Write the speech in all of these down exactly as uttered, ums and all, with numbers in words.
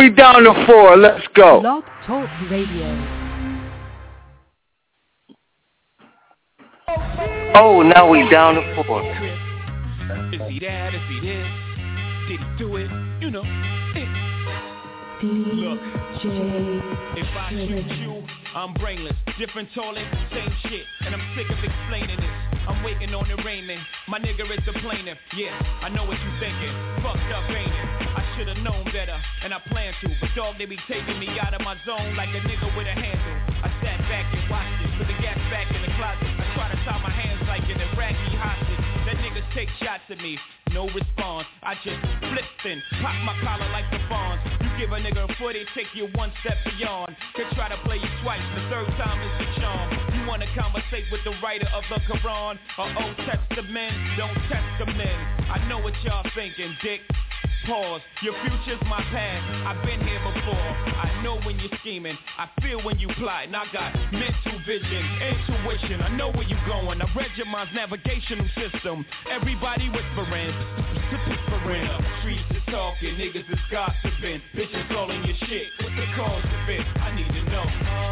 we down to four. Let's go. Blog Talk Radio. Oh, now we down to four. Is he that? Is he this? Did he do it? You know. It. Look, if I shoot you, I'm brainless. Different toilet, same shit. And I'm sick of explaining this. I'm waiting on the raiment. My nigga is the plaintiff. Yeah, I know what you thinking. Fucked up, ain't it? I should've known better, and I plan to. But dog, they be taking me out of my zone like a nigga with a handle. I sat back and watched it. Put the gas back in the closet. I try to tie my hands like an Iraqi hostage. That niggas take shots at me. No response. I just flipped and pop my collar like the Fonz. You give a nigga a foot, it take you one step beyond. Could try to play you twice, the third time is the charm. You wanna conversate with the writer of the Quran or Old Testament? Don't test the men. I know what y'all thinking, dick. Pause. Your future's my past. I've been here before. I know when you're scheming. I feel when you plotting. I got mental vision, intuition. I know where you're going. I read your mind's navigational system. Everybody whispering, whispering. Streets is talking, niggas is gossiping. Bitches all in your shit. What's the cause of it? I need to know.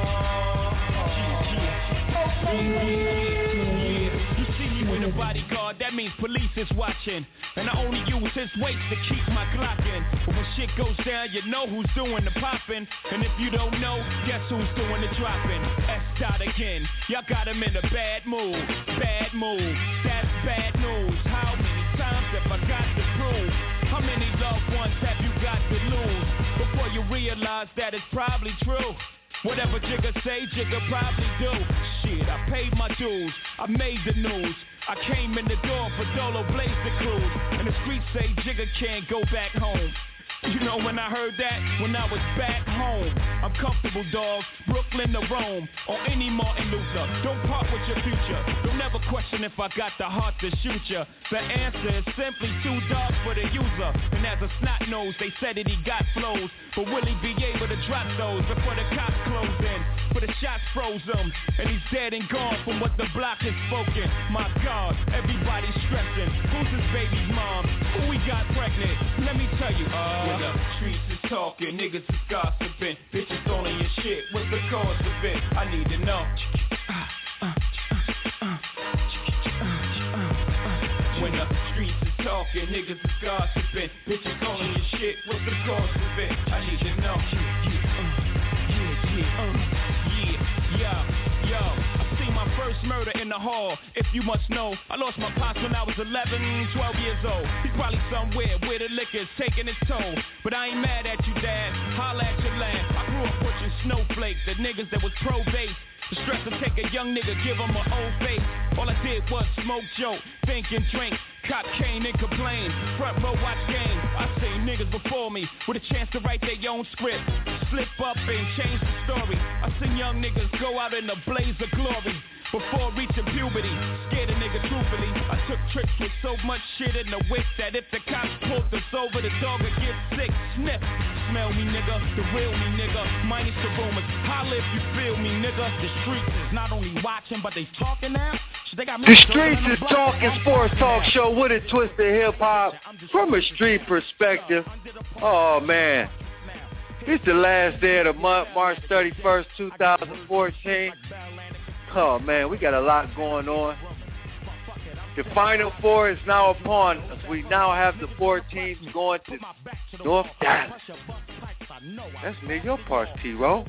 Yeah, yeah. Yeah. You see me with a bodyguard, that means police is watching. And I only use his waist to keep my Glock in. But when shit goes down, you know who's doing the popping. And if you don't know, guess who's doing the dropping? S dot again. Y'all got him in a bad mood. Bad mood. That's bad news. How many times have I got to prove? How many loved ones have you got to lose before you realize that it's probably true? Whatever Jigga say, Jigga probably do. Shit, I paid my dues, I made the news. I came in the door for Dolo Blaze the Cruise. And the streets say Jigga can't go back home. You know when I heard that? When I was back home. I'm comfortable, dog. Brooklyn to Rome. Or any Martin Luther. Don't part with your future. Don't ever question if I got the heart to shoot ya. The answer is simply too dark for the user. And as a snot nose, they said that he got flows. But will he be able to drop those before the cops close in? For the shots froze him. And he's dead and gone from what the block has spoken. My God, everybody's stressing. Who's his baby's mom? Who he got pregnant? Let me tell you, uh when the streets is talking, niggas is gossiping. Bitches all in your shit, what's the cause of it? I need to know. When the streets is talking, niggas is gossiping. Bitches all in your shit, what's the cause of it? I need to know. Yeah, yeah, uh, yeah, yeah, yo. My first murder in the hall, if you must know. I lost my pops when I was eleven, twelve years old. He's probably somewhere where the liquor's taking its toll. But I ain't mad at you, Dad. Holla at your land. I grew up watching snowflakes, the niggas that was pro-base. The stress to take a young nigga, give him an old face. All I did was smoke, joke, think and drink. Cop cane and complain. Front row watch game. I seen niggas before me with a chance to write their own script. Slip up and change the story. I seen young niggas go out in a blaze of glory before reaching puberty. Scared a nigga truthfully. I took trips with so much shit in the whip that if the cops pulled us over, the dog would get sick. Sniff. Smell me, nigga. The real me, nigga. Minus the rumors. Holla if you feel me, nigga. The streets is not only watching, but they talking now. They got the streets is talking sports talk show with a twist of hip hop from a street perspective. Oh man, it's the last day of the month, March thirty-first, two thousand fourteen. Oh man, we got a lot going on. The Final Four is now upon us. We now have the four teams going to North Dallas. That's near your part, T-Row.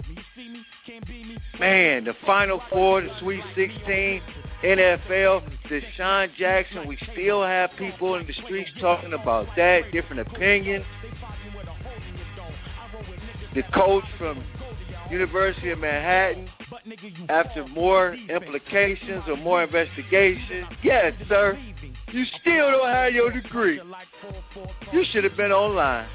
Man, the Final Four, the Sweet sixteen, N F L, Deshaun Jackson, we still have people in the streets talking about that, different opinions. The coach from University of Manhattan, after more implications or more investigations, yes, sir, you still don't have your degree. You should have been online.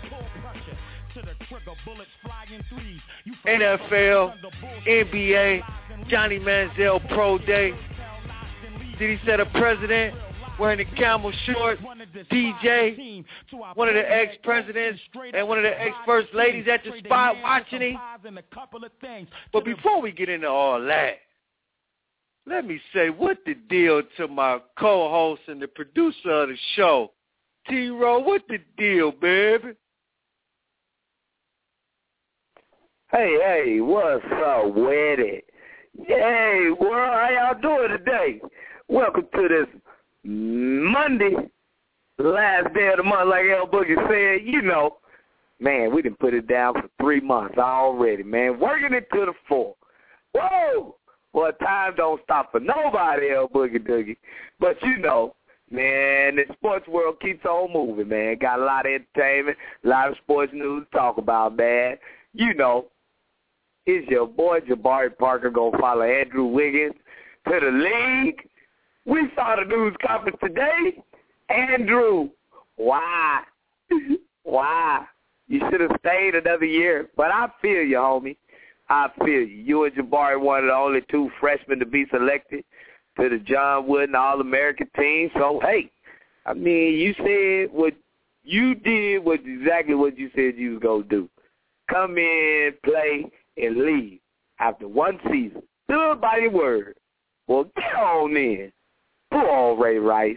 N F L, N B A, Johnny Manziel Pro Day. Did he set a president wearing the camel short? D J, one of the ex-presidents and one of the ex-first ladies at the spot watching him. But before we get into all that, let me say what the deal to my co-host and the producer of the show, T-Row. What the deal, baby? Hey, hey, what's up with it? Hey, world, how y'all doing today? Welcome to this Monday, last day of the month, like El Boogie said. You know, man, we done put it down for three months already, man. Working it to the four. Whoa! Well, time don't stop for nobody, El Boogie Doogie. But you know, man, the sports world keeps on moving, man. Got a lot of entertainment, a lot of sports news to talk about, man. You know, is your boy Jabari Parker going to follow Andrew Wiggins to the league? We saw the news conference today. Andrew, why? Why? You should have stayed another year. But I feel you, homie. I feel you. You and Jabari one of the only two freshmen to be selected to the John Wooden All-American team. So, hey, I mean, you said what you did was exactly what you said you was going to do. Come in, play, and leave after one season. Stood by your word. Well, get on in. Poor old Ray Rice.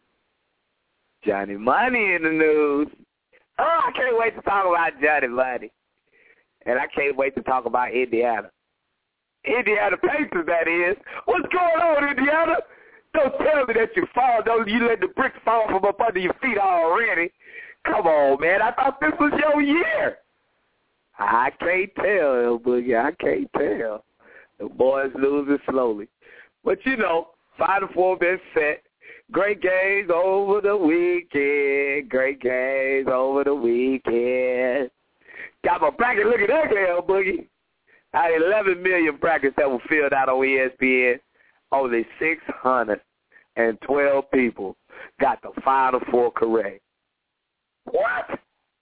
Johnny Money in the news. Oh, I can't wait to talk about Johnny Money. And I can't wait to talk about Indiana. Indiana Pacers, that is. What's going on, Indiana? Don't tell me that you fall. Don't you let the bricks fall from up under your feet already. Come on, man. I thought this was your year. I can't tell, El Boogie. I can't tell. The boys losing slowly. But, you know, Final Four been set. Great games over the weekend. Great games over the weekend. Got my bracket looking ugly, El Boogie. Out of eleven million brackets that were filled out on E S P N, only six hundred twelve people got the Final Four correct. What?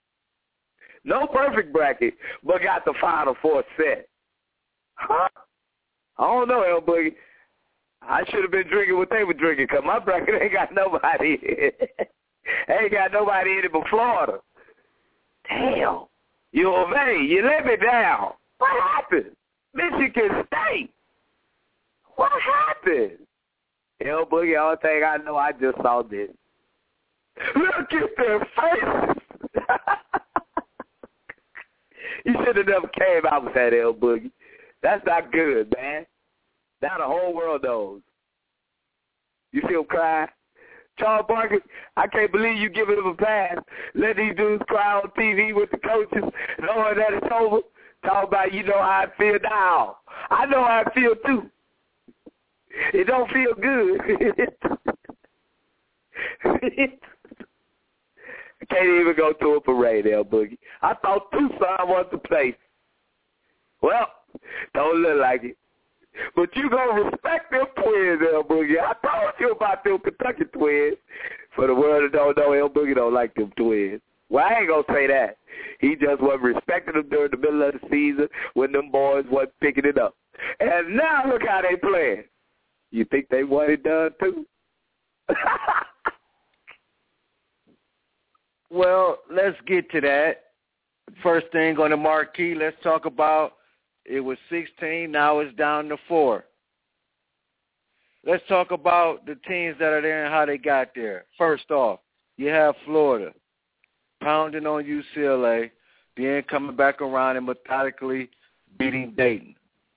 No perfect bracket, but got the Final Four set. Huh? I don't know, El Boogie. I should have been drinking what they were drinking because my bracket ain't got nobody in it. Ain't got nobody in it but Florida. Damn. U of A, you let me down. What happened? Michigan State. What happened? El Boogie, all thing I know, I just saw this. Look at their faces. You should have never came out with that, El Boogie. That's not good, man. Now the whole world knows. You see him crying? Charles Barkley, I can't believe you giving him a pass. Let these dudes cry on T V with the coaches, knowing that it's over. Talk about, you know how I feel now. I know how I feel, too. It don't feel good. I can't even go to a parade, El Boogie. I thought Tucson was the place. Well, don't look like it. But you gonna respect them twins, El Boogie. I told you about them Kentucky twins. For the world that don't know, El Boogie don't like them twins. Well, I ain't gonna say that. He just wasn't respecting them during the middle of the season when them boys wasn't picking it up. And now look how they playing. You think they want it done too? Well, let's get to that. First thing on the marquee, let's talk about it was sixteen, now it's down to four. Let's talk about the teams that are there and how they got there. First off, you have Florida pounding on U C L A, then coming back around and methodically beating Dayton.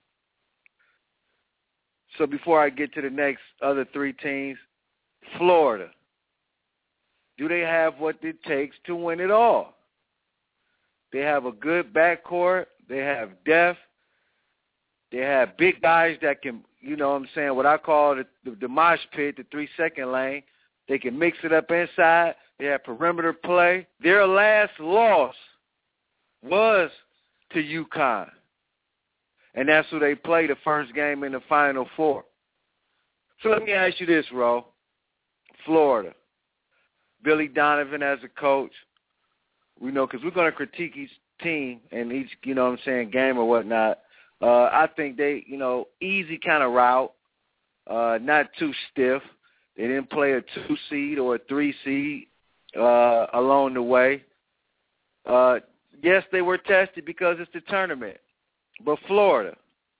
So before I get to the next other three teams, Florida. Do they have what it takes to win it all? They have a good backcourt. They have depth. They have big guys that can, you know what I'm saying, what I call the, the, the mosh pit, the three-second lane. They can mix it up inside. They have perimeter play. Their last loss was to UConn. And that's who they played the first game in the Final Four. So let me ask you this, Ro. Florida. Billy Donovan as a coach. We know because we're going to critique each team and each, you know what I'm saying, game or whatnot. Uh, I think they, you know, easy kind of route, uh, not too stiff. They didn't play a two-seed or a three-seed uh, along the way. Uh, yes, they were tested because it's the tournament. But Florida,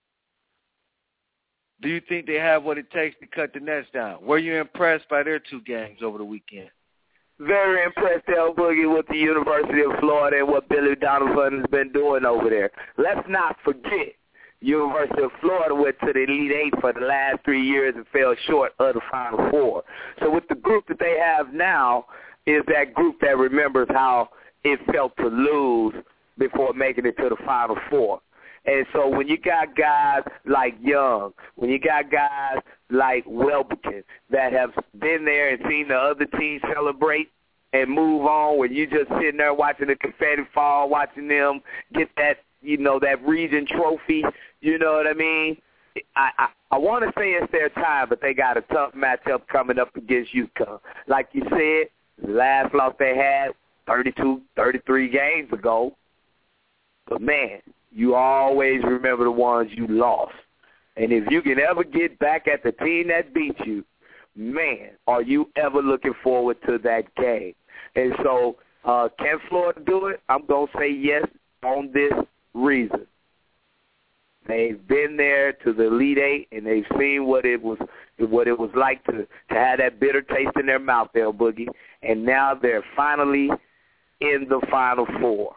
do you think they have what it takes to cut the nets down? Were you impressed by their two games over the weekend? very impressed, El Boogie, with the University of Florida and what Billy Donovan has been doing over there. Let's not forget, University of Florida went to the Elite Eight for the last three years and fell short of the Final Four. So with the group that they have now is that group that remembers how it felt to lose before making it to the Final Four. And so when you got guys like Young, when you got guys like Welbekin that have been there and seen the other team celebrate and move on, when you just sitting there watching the confetti fall, watching them get that, you know, that region trophy, you know what I mean? I, I, I want to say it's their time, but they got a tough matchup coming up against UConn. Like you said, the last loss they had thirty-two, thirty-three games ago. But, man, you always remember the ones you lost. And if you can ever get back at the team that beat you, man, are you ever looking forward to that game? And so uh, can Florida do it? I'm going to say yes on this reason. They've been there to the Elite Eight, and they've seen what it was what it was like to, to have that bitter taste in their mouth there, Boogie. And now they're finally in the Final Four.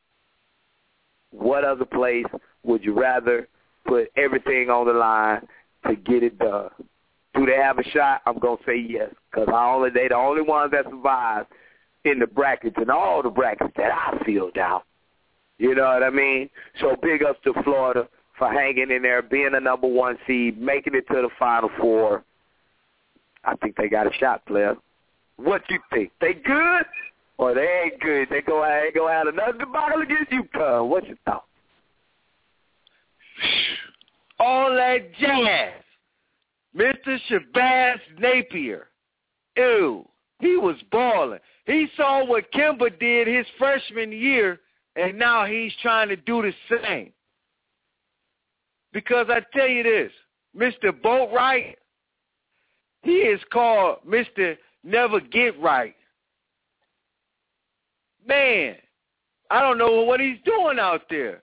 What other place would you rather put everything on the line to get it done? Do they have a shot? I'm going to say yes, because only, they're the only ones that survived in the brackets and all the brackets that I filled out. You know what I mean? So big ups to Florida for hanging in there, being a number one seed, making it to the Final Four. I think they got a shot, player. What you think? They good or they ain't good? They go ain't gonna have another debacle against UConn. What's your thought? All that jazz. Mister Shabazz Napier. Ew. He was balling. He saw what Kemba did his freshman year, and now he's trying to do the same. Because I tell you this, Mister Boatwright, he is called Mister Never Get Right. Man, I don't know what he's doing out there.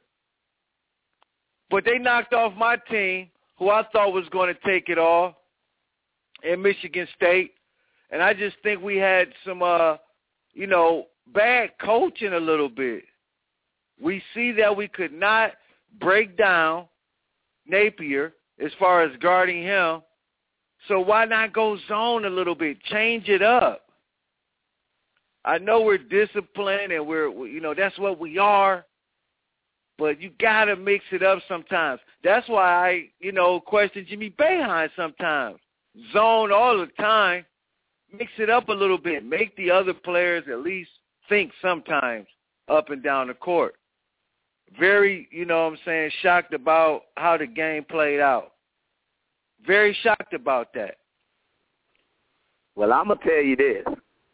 But they knocked off my team, who I thought was going to take it all, in Michigan State. And I just think we had some, uh, you know, bad coaching a little bit. We see that we could not break down Napier as far as guarding him. So why not go zone a little bit, change it up? I know we're disciplined and we're, you know, that's what we are, but you got to mix it up sometimes. That's why I, you know, question Jimmy Boeheim sometimes. Zone all the time. Mix it up a little bit. Make the other players at least think sometimes up and down the court. Very, you know what I'm saying, shocked about how the game played out. Very shocked about that. Well, I'm going to tell you this.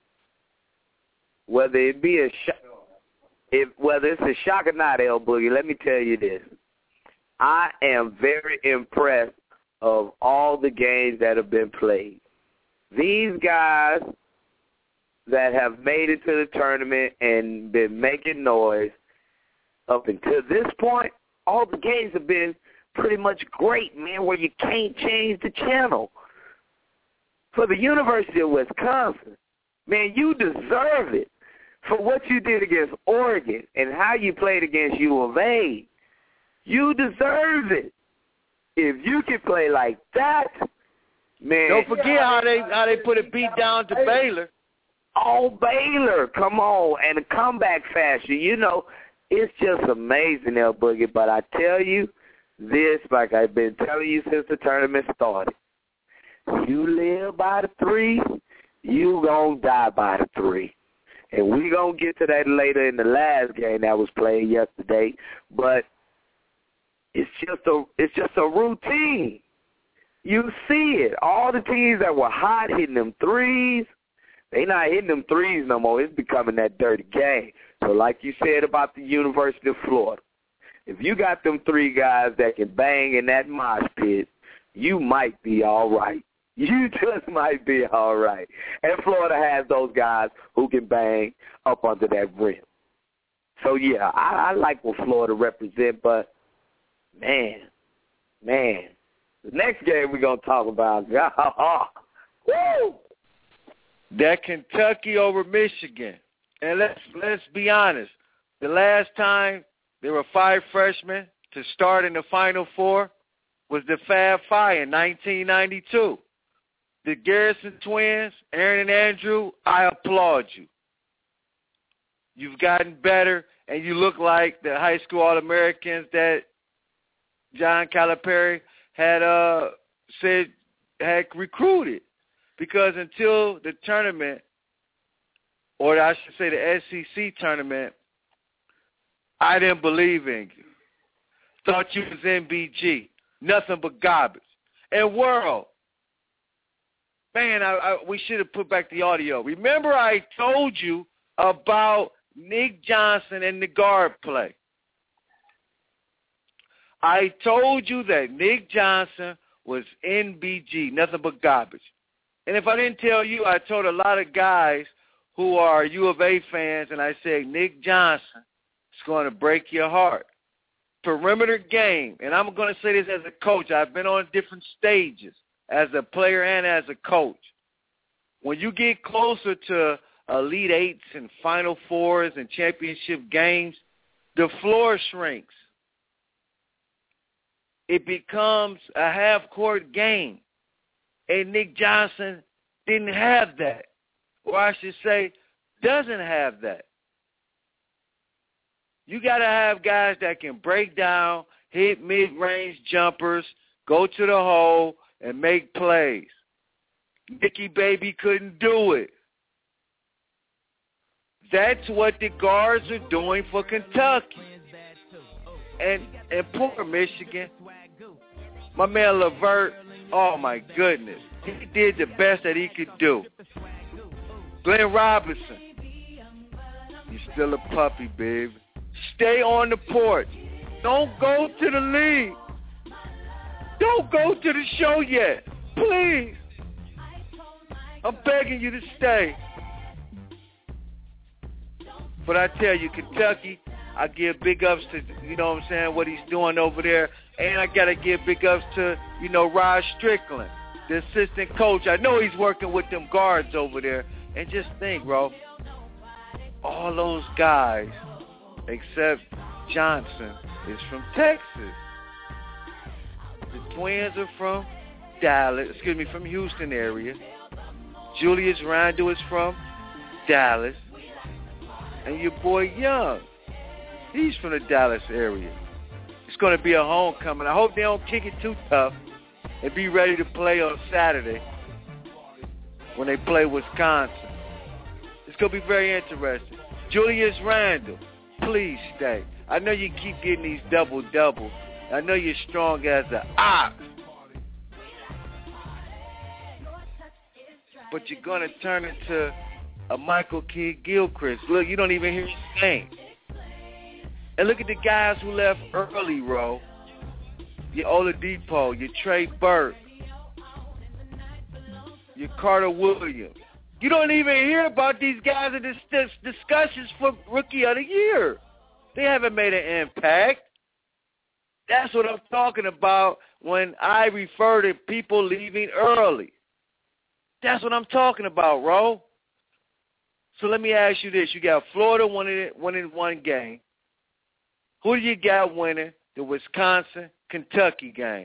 Whether it be a shock, if, whether it's a shock or not, El Boogie, let me tell you this. I am very impressed of all the games that have been played. These guys that have made it to the tournament and been making noise, up until this point, all the games have been pretty much great, man, where you can't change the channel. For the University of Wisconsin, man, you deserve it for what you did against Oregon and how you played against U of A. You deserve it. If you can play like that, man. Don't forget how they how they put a beat down to Baylor. Oh, Baylor, come on, and a comeback fashion. You know, it's just amazing, El Boogie. But I tell you this, like I've been telling you since the tournament started. You live by the three, you gonna die by the three. And we gonna get to that later in the last game that was played yesterday. But it's just a it's just a routine. You see it. All the teams that were hot hitting them threes, they not hitting them threes no more. It's becoming that dirty game. So like you said about the University of Florida, if you got them three guys that can bang in that mosh pit, you might be all right. You just might be all right. And Florida has those guys who can bang up under that rim. So, yeah, I, I like what Florida represent, but, man, man, the next game we're going to talk about, woo! that Kentucky over Michigan. And let's let's be honest. The last time there were five freshmen to start in the Final Four was the Fab Five in nineteen ninety-two. The Garrison twins, Aaron and Andrew, I applaud you. You've gotten better, and you look like the high school All-Americans that John Calipari had uh, said had recruited. Because until the tournament, or I should say the S E C tournament, I didn't believe in you. Thought you was M B G. Nothing but garbage. And World, man, I, I, we should have put back the audio. Remember I told you about Nick Johnson and the guard play. I told you that Nick Johnson was N B G, nothing but garbage. And if I didn't tell you, I told a lot of guys who are U of A fans, and I said, Nick Johnson is going to break your heart. Perimeter game, and I'm going to say this as a coach. I've been on different stages as a player and as a coach. When you get closer to Elite Eights and Final Fours and championship games, the floor shrinks. It becomes a half-court game. And Nick Johnson didn't have that. Or I should say, doesn't have that. You got to have guys that can break down, hit mid-range jumpers, go to the hole, and make plays. Nicky Baby couldn't do it. That's what the guards are doing for Kentucky. And, and poor Michigan. My man LeVert, oh, my goodness. He did the best that he could do. Glenn Robinson, you're still a puppy, baby. Stay on the porch. Don't go to the league. Don't go to the show yet. Please. I'm begging you to stay. But I tell you, Kentucky, I give big ups to, you know what I'm saying, what he's doing over there. And I got to give big ups to, you know, Rod Strickland, the assistant coach. I know he's working with them guards over there. And just think, bro, all those guys, except Johnson, is from Texas. The twins are from Dallas, excuse me, from Houston area. Julius Randle is from Dallas. And your boy Young, he's from the Dallas area. It's going to be a homecoming. I hope they don't kick it too tough and be ready to play on Saturday when they play Wisconsin. It's going to be very interesting. Julius Randle, please stay. I know you keep getting these double-doubles. I know you're strong as an ox. But you're going to turn into a Michael Kidd-Gilchrist. Look, you don't even hear his name. And look at the guys who left early, Ro. Your Oladipo, your Trey Burke, your Carter Williams. You don't even hear about these guys in this discussions for Rookie of the Year. They haven't made an impact. That's what I'm talking about when I refer to people leaving early. That's what I'm talking about, Ro. So let me ask you this. You got Florida winning, winning one game. Who do you got winning the Wisconsin-Kentucky game?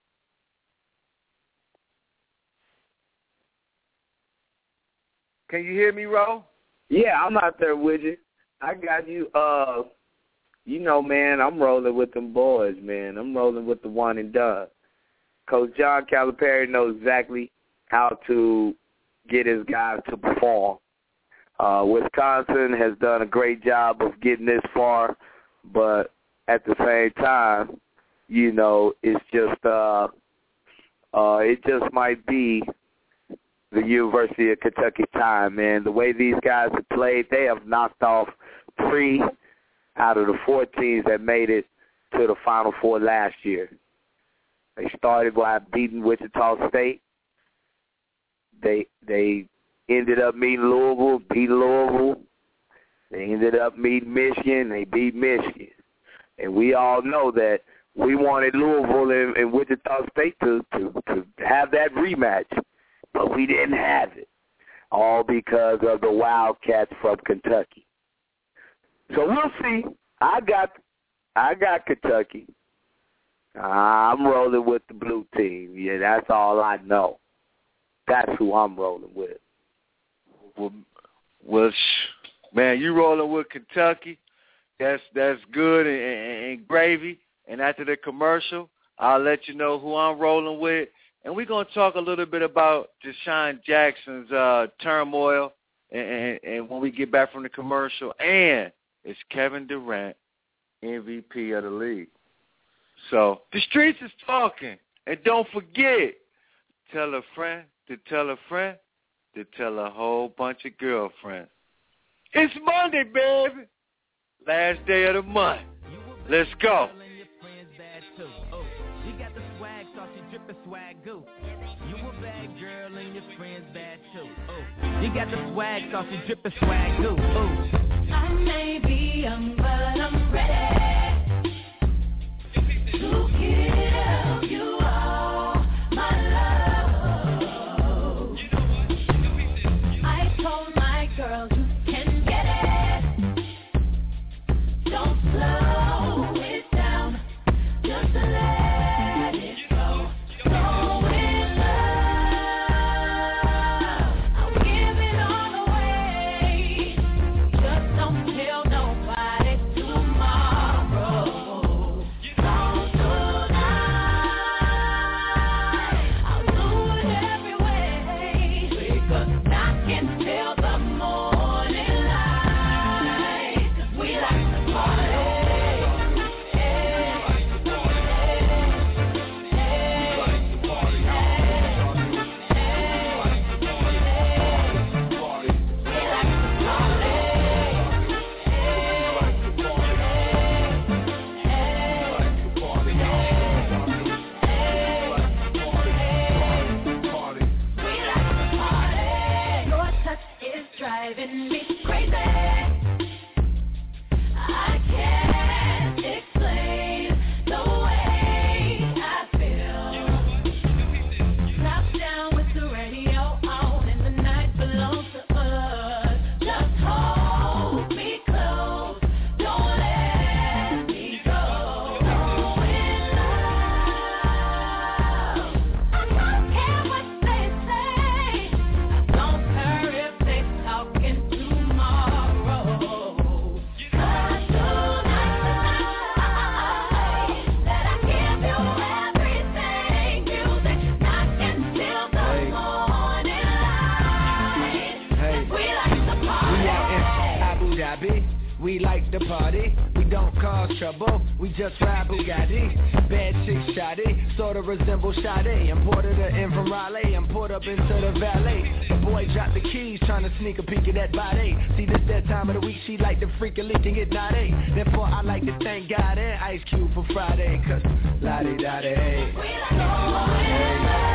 Can you hear me, Ro? Yeah, I'm out there with you. I got you. Uh, you know, man, I'm rolling with them boys, man. I'm rolling with the one and done. Coach John Calipari knows exactly how to get his guys to perform. Uh, Wisconsin has done a great job of getting this far, but at the same time, you know, it's just uh, uh, it just might be the University of Kentucky time, man. The way these guys have played, they have knocked off three out of the four teams that made it to the Final Four last year. They started by beating Wichita State. They they ended up meeting Louisville, beat Louisville. They ended up meeting Michigan. They beat Michigan. And we all know that we wanted Louisville and, and Wichita State to, to, to have that rematch, but we didn't have it. all because of the Wildcats from Kentucky. So we'll see. I got, I got Kentucky. I'm rolling with the blue team. Yeah, that's all I know. That's who I'm rolling with. Well, well sh- man, you rolling with Kentucky. That's that's good and, and, and gravy. And after the commercial, I'll let you know who I'm rolling with. And we're going to talk a little bit about Deshaun Jackson's uh, turmoil and, and, and when we get back from the commercial. And it's Kevin Durant, M V P of the league. So the streets is talking. And don't forget, tell a friend to tell a friend to tell a whole bunch of girlfriends. It's Monday, baby. Last day of the month. Let's go. You got the swag, saucy drippin' swag goo. You a bad girl and your friends bad too. Oh, you got the swag, saucy drippin' swag goo. Oh, I may be young, but I'm ready to give you all my love. I told my girl you can get it. Don't slow it down, just let. We like the party, we don't cause trouble, we just ride Bugatti. Bad chick shoddy, sort of resemble Sade. Imported her in from Raleigh and pulled up into the valet. The boy dropped the keys, trying to sneak a peek at that body. See, this that time of the week, she like to freak a leak and get naughty. Therefore, I like to thank God and Ice Cube for Friday, cause la-di-da-di, hey. We like hey.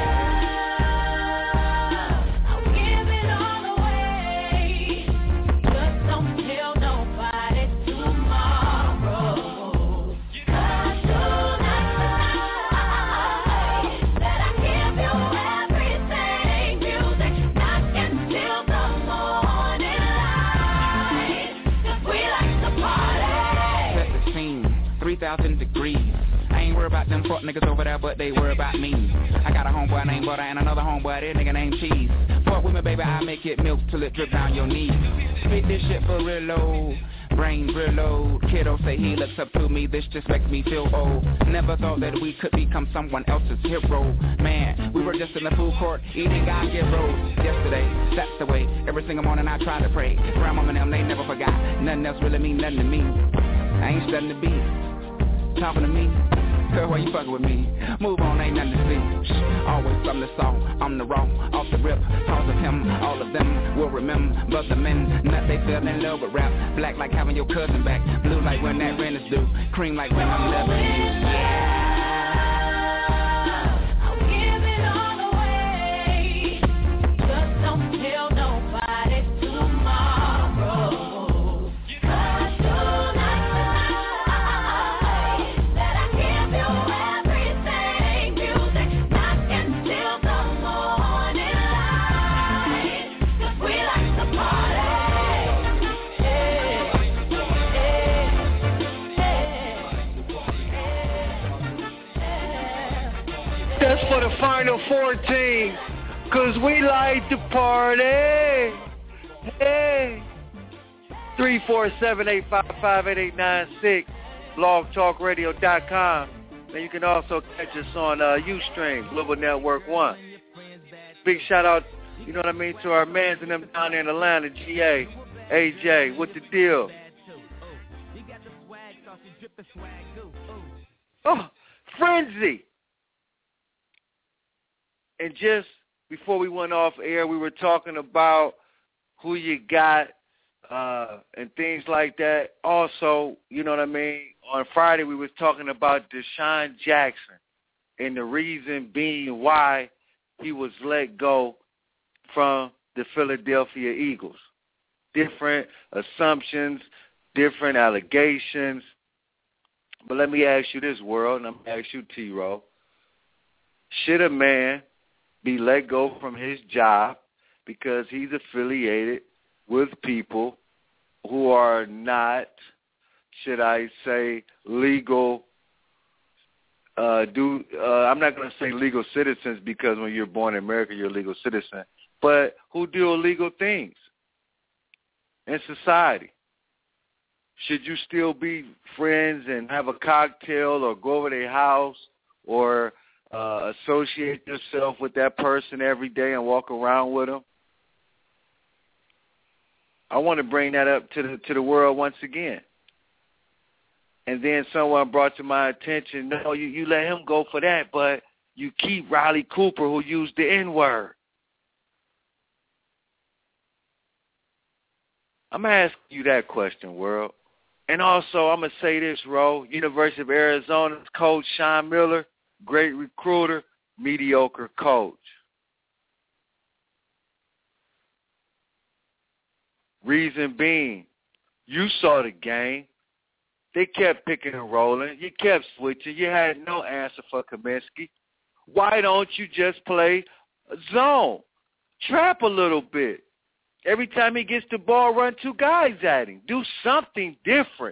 three thousand degrees. I ain't worried about them fuck niggas over there, but they worry about me. I got a homeboy named Butter and another homeboy, that nigga named Cheese. Fuck with me, baby, I make it milk till it drip down your knees. Spit this shit for real low, brain real low. Kiddo say he looks up to me, this just makes me feel old. Never thought that we could become someone else's hero. Man, we were just in the food court, eating God get rolls. Yesterday, that's the way, every single morning I try to pray. Grandma and them, they never forgot, nothing else really mean nothing to me. I ain't studying the beat. Talking to me, girl, why you fucking with me? Move on, ain't nothing to see. Shh, always something to saw, I'm the wrong, off the rip. Cause of him, all of them will remember. But the men, nut, they fell in love with rap. Black like having your cousin back. Blue like when that rent is due. Cream like when I'm loving you. Yeah. We Just for the final fourteen, cause we like to party. Hey. three four seven, eight five five, eight eight nine six, blog talk radio dot com. And you can also catch us on uh, Ustream, Global Network One. Big shout out, you know what I mean, to our mans and them down there in Atlanta, G A, A J, what the deal? Oh, Frenzy. And just before we went off air, we were talking about who you got uh, and things like that. Also, you know what I mean, on Friday we was talking about Deshaun Jackson and the reason being why he was let go from the Philadelphia Eagles. Different assumptions, different allegations. But let me ask you this, world, and I'm going to ask you, T-Row. Should a man be let go from his job because he's affiliated with people who are not, should I say, legal, uh, do uh, I'm not going to say legal citizens because when you're born in America, you're a legal citizen, but who do illegal things in society? Should you still be friends and have a cocktail or go over their house or uh, associate yourself with that person every day and walk around with them? I want to bring that up to the to the world once again. And then someone brought to my attention, no, you, you let him go for that, but you keep Riley Cooper, who used the N-word. I'm going to ask you that question, world. And also, I'm going to say this, Ro. University of Arizona's coach, Sean Miller, great recruiter, mediocre coach. Reason being, you saw the game. They kept picking and rolling. You kept switching. You had no answer for Kaminsky. Why don't you just play zone? Trap a little bit. Every time he gets the ball, run two guys at him. Do something different.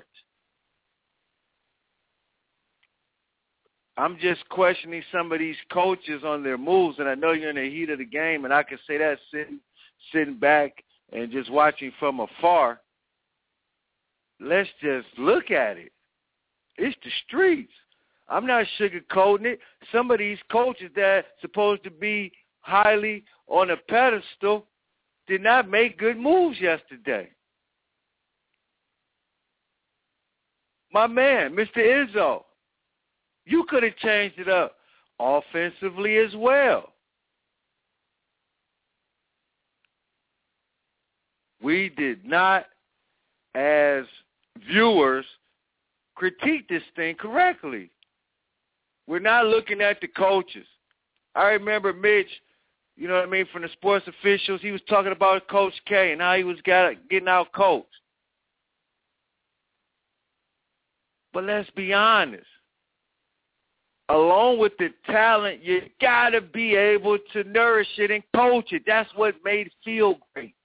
I'm just questioning some of these coaches on their moves, and I know you're in the heat of the game, and I can say that sitting, sitting back and just watching from afar. Let's just look at it. It's the streets. I'm not sugarcoating it. Some of these coaches that are supposed to be highly on a pedestal did not make good moves yesterday. My man, Mister Izzo, you could have changed it up offensively as well. We did not, as viewers, critique this thing correctly. We're not looking at the coaches. I remember Mitch, you know what I mean, from the sports officials, he was talking about Coach K and how he was got, getting out coached. But let's be honest. Along with the talent, you got to be able to nourish it and coach it. That's what made it feel great.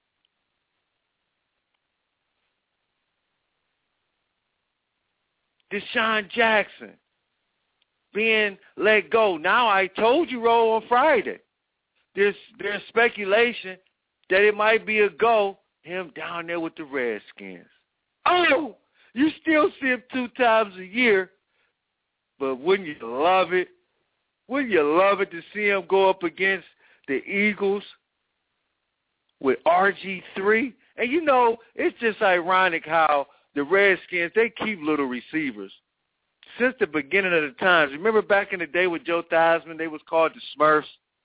Deshaun Jackson being let go. Now, I told you, Ro, on Friday. There's, there's speculation that it might be a go, him down there with the Redskins. Oh, you still see him two times a year, but wouldn't you love it? Wouldn't you love it to see him go up against the Eagles with R G three? And, you know, it's just ironic how the Redskins, they keep little receivers. Since the beginning of the times, remember back in the day with Joe Theismann, they was called the Smurfs?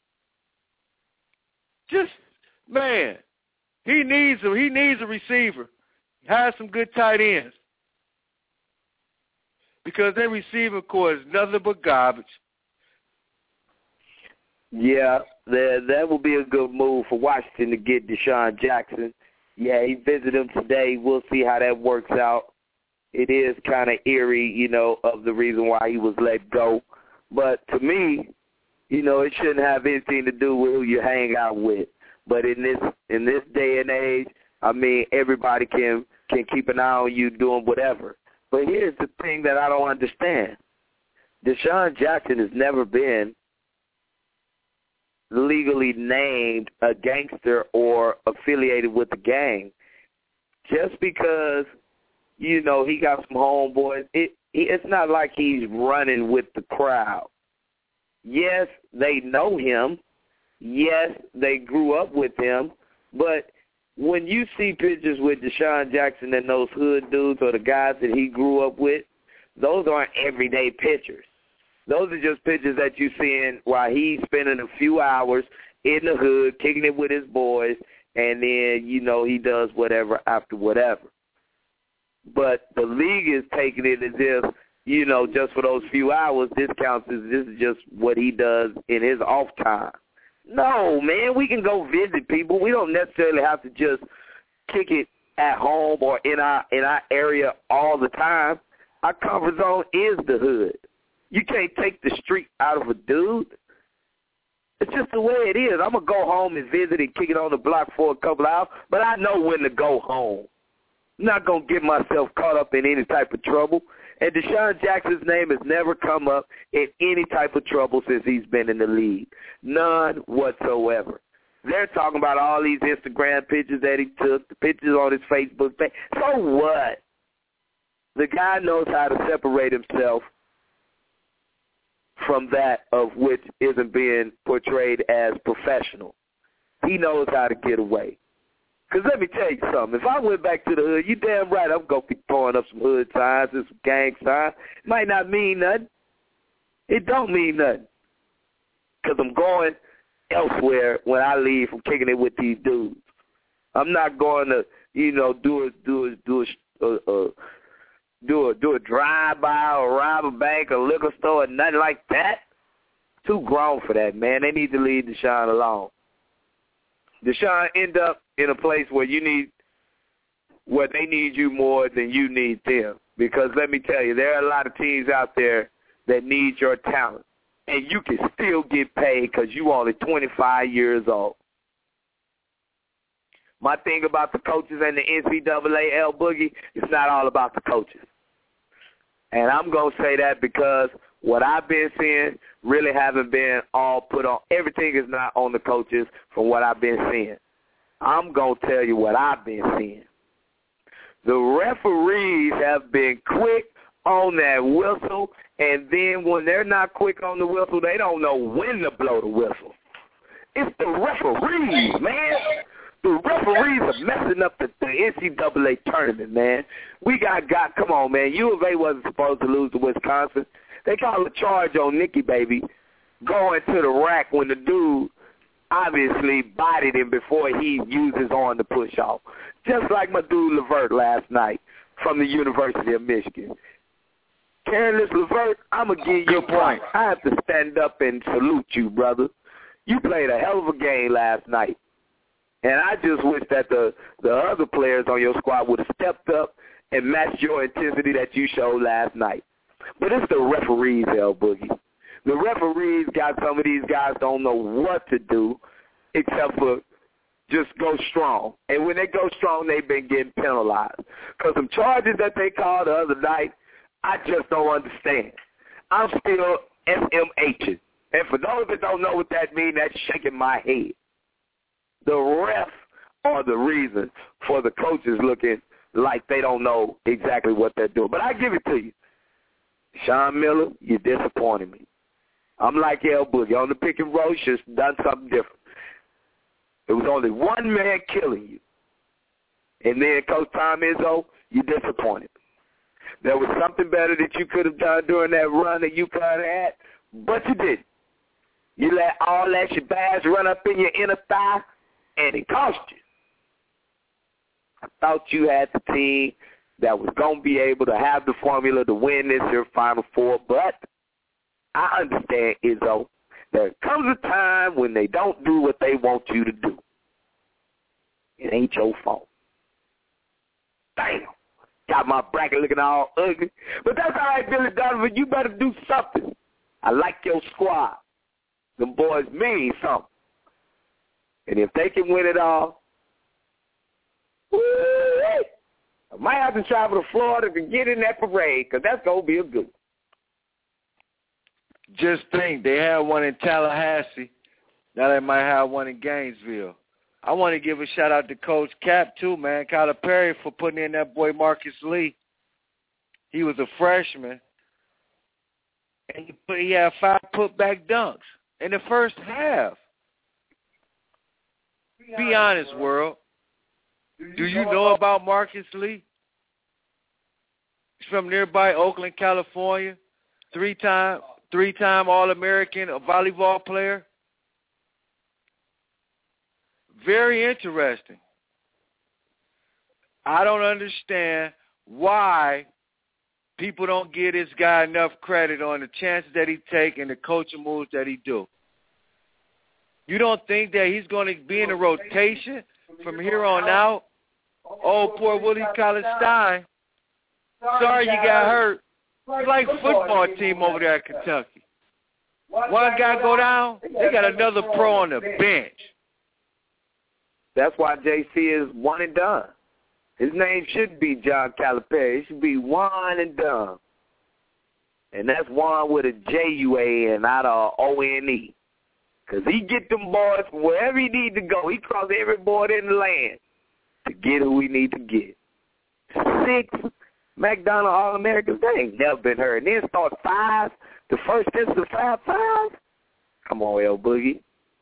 Just, man, he needs a, he needs a receiver. Has some good tight ends. Because their receiving core is nothing but garbage. Yeah, that, that would be a good move for Washington to get Deshaun Jackson. Yeah, he visited him today. We'll see how that works out. It is kind of eerie, you know, of the reason why he was let go. But to me, you know, it shouldn't have anything to do with who you hang out with. But in this in this day and age, I mean, everybody can can keep an eye on you doing whatever. But here's the thing that I don't understand. Deshaun Jackson has never been legally named a gangster or affiliated with the gang. Just because, you know, he got some homeboys, it, it's not like he's running with the crowd. Yes, they know him. Yes, they grew up with him. But when you see pictures with Deshaun Jackson and those hood dudes or the guys that he grew up with, those aren't everyday pictures. Those are just pictures that you seeing while he's spending a few hours in the hood, kicking it with his boys, and then, you know, he does whatever after whatever. But the league is taking it as if, you know, just for those few hours, this counts as this is just what he does in his off time. No, man, we can go visit people. We don't necessarily have to just kick it at home or in our in our area all the time. Our comfort zone is the hood. You can't take the street out of a dude. It's just the way it is. I'm going to go home and visit and kick it on the block for a couple hours, but I know when to go home. I'm not going to get myself caught up in any type of trouble. And Deshaun Jackson's name has never come up in any type of trouble since he's been in the league. None whatsoever. They're talking about all these Instagram pictures that he took, the pictures on his Facebook page. So what? The guy knows how to separate himself from that of which isn't being portrayed as professional. He knows how to get away. Because let me tell you something. If I went back to the hood, you damn right I'm going to be throwing up some hood signs and some gang signs. It might not mean nothing. It don't mean nothing. Because I'm going elsewhere when I leave from kicking it with these dudes. I'm not going to, you know, do a, do a, do a, uh, uh, do a, do a drive-by or rob a bank or liquor store or nothing like that. Too grown for that, man. They need to leave Deshaun alone. Deshaun end up in a place where you need, where they need you more than you need them. Because let me tell you, there are a lot of teams out there that need your talent. And you can still get paid because you only twenty-five years old. My thing about the coaches and the N C double A, L Boogie, it's not all about the coaches. And I'm going to say that because what I've been seeing really haven't been all put on. Everything is not on the coaches from what I've been seeing. I'm going to tell you what I've been seeing. The referees have been quick on that whistle, and then when they're not quick on the whistle, they don't know when to blow the whistle. It's the referees, man. The referees are messing up the, the N C double A tournament, man. We got, got, come on, man. U of A wasn't supposed to lose to Wisconsin. They called a charge on Nicky, baby, going to the rack when the dude obviously bodied him before he used his arm to push off. Just like my dude LeVert last night from the University of Michigan. Careless LeVert, I'm going to give you a point. I have to stand up and salute you, brother. You played a hell of a game last night. And I just wish that the, the other players on your squad would have stepped up and matched your intensity that you showed last night. But it's the referees, L Boogie. The referees got some of these guys don't know what to do except for just go strong. And when they go strong, they've been getting penalized. Because some charges that they called the other night, I just don't understand. I'm still S M H'ing. And for those that don't know what that means, that's shaking my head. The refs are the reason for the coaches looking like they don't know exactly what they're doing. But I give it to you. Sean Miller, you disappointed me. I'm like L Boogie. On the pick and roll, you should have done something different. It was only one man killing you. And then Coach Tom Izzo, you disappointed. There was something better that you could have done during that run that you could have had, but you didn't. You let all that shabazz run up in your inner thigh, and it cost you. I thought you had the team that was going to be able to have the formula to win this year Final Four, but I understand, Izzo, there comes a time when they don't do what they want you to do. It ain't your fault. Damn. Got my bracket looking all ugly. But that's all right, Billy Donovan. You better do something. I like your squad. Them boys mean something. And if they can win it all, woo-wee, I might have to travel to Florida to get in that parade because that's going to be a good one. Just think, they had one in Tallahassee. Now they might have one in Gainesville. I want to give a shout-out to Coach Cap, too, man, Calipari, for putting in that boy Marcus Lee. He was a freshman, and he, put, he had five put-back dunks in the first half. Be honest, world. Do you know about Marcus Lee? He's from nearby Oakland, California. Three-time, three-time All-American, a volleyball player. Very interesting. I don't understand why people don't give this guy enough credit on the chances that he take and the coaching moves that he do. You don't think that he's going to be in a rotation from here on out? Oh, poor Willie Cauley-Stein. Sorry you got hurt. It's like a football team over there at Kentucky. One guy go down, they got another pro on the bench. That's why J C is one and done. His name shouldn't be John Calipari. It should be one and done. And that's one with a J U A and not a O N E. Because he get them boys from wherever he need to go. He cross every border in the land to get who he need to get. Six McDonald All-Americans, they ain't never been heard. And then start five, the first instance of five, five. Come on, L Boogie.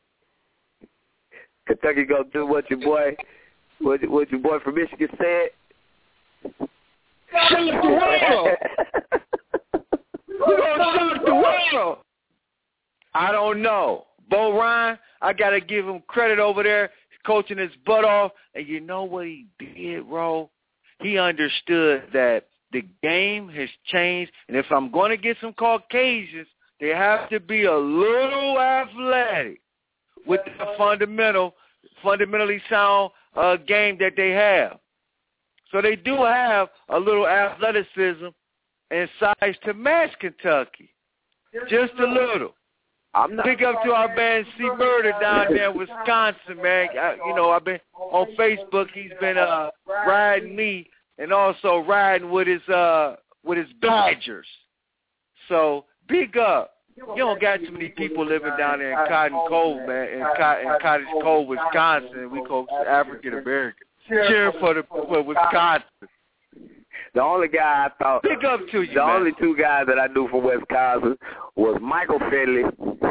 Kentucky gonna do what your boy, what, what your boy from Michigan said. Shock the world. We're gonna shock the world. I don't know. Bo Ryan, I gotta give him credit over there, coaching his butt off. And you know what he did, Ro? He understood that the game has changed, and if I'm going to get some Caucasians, they have to be a little athletic with the fundamental, fundamentally sound uh, game that they have. So they do have a little athleticism and size to match Kentucky, just a little. I'm not Big up to our man C. Murder down there in Wisconsin, man. I, you know, I've been on Facebook. He's been uh, riding me and also riding with his uh, with his Badgers. So big up. You don't got too many people living down there in Cotton Cove, man, in, Cotton, in Cottage Cove, Wisconsin. We call African American. Cheer for the for Wisconsin. The only guy I thought, big up to you, the man. only two guys that I knew from Wisconsin was Michael Finley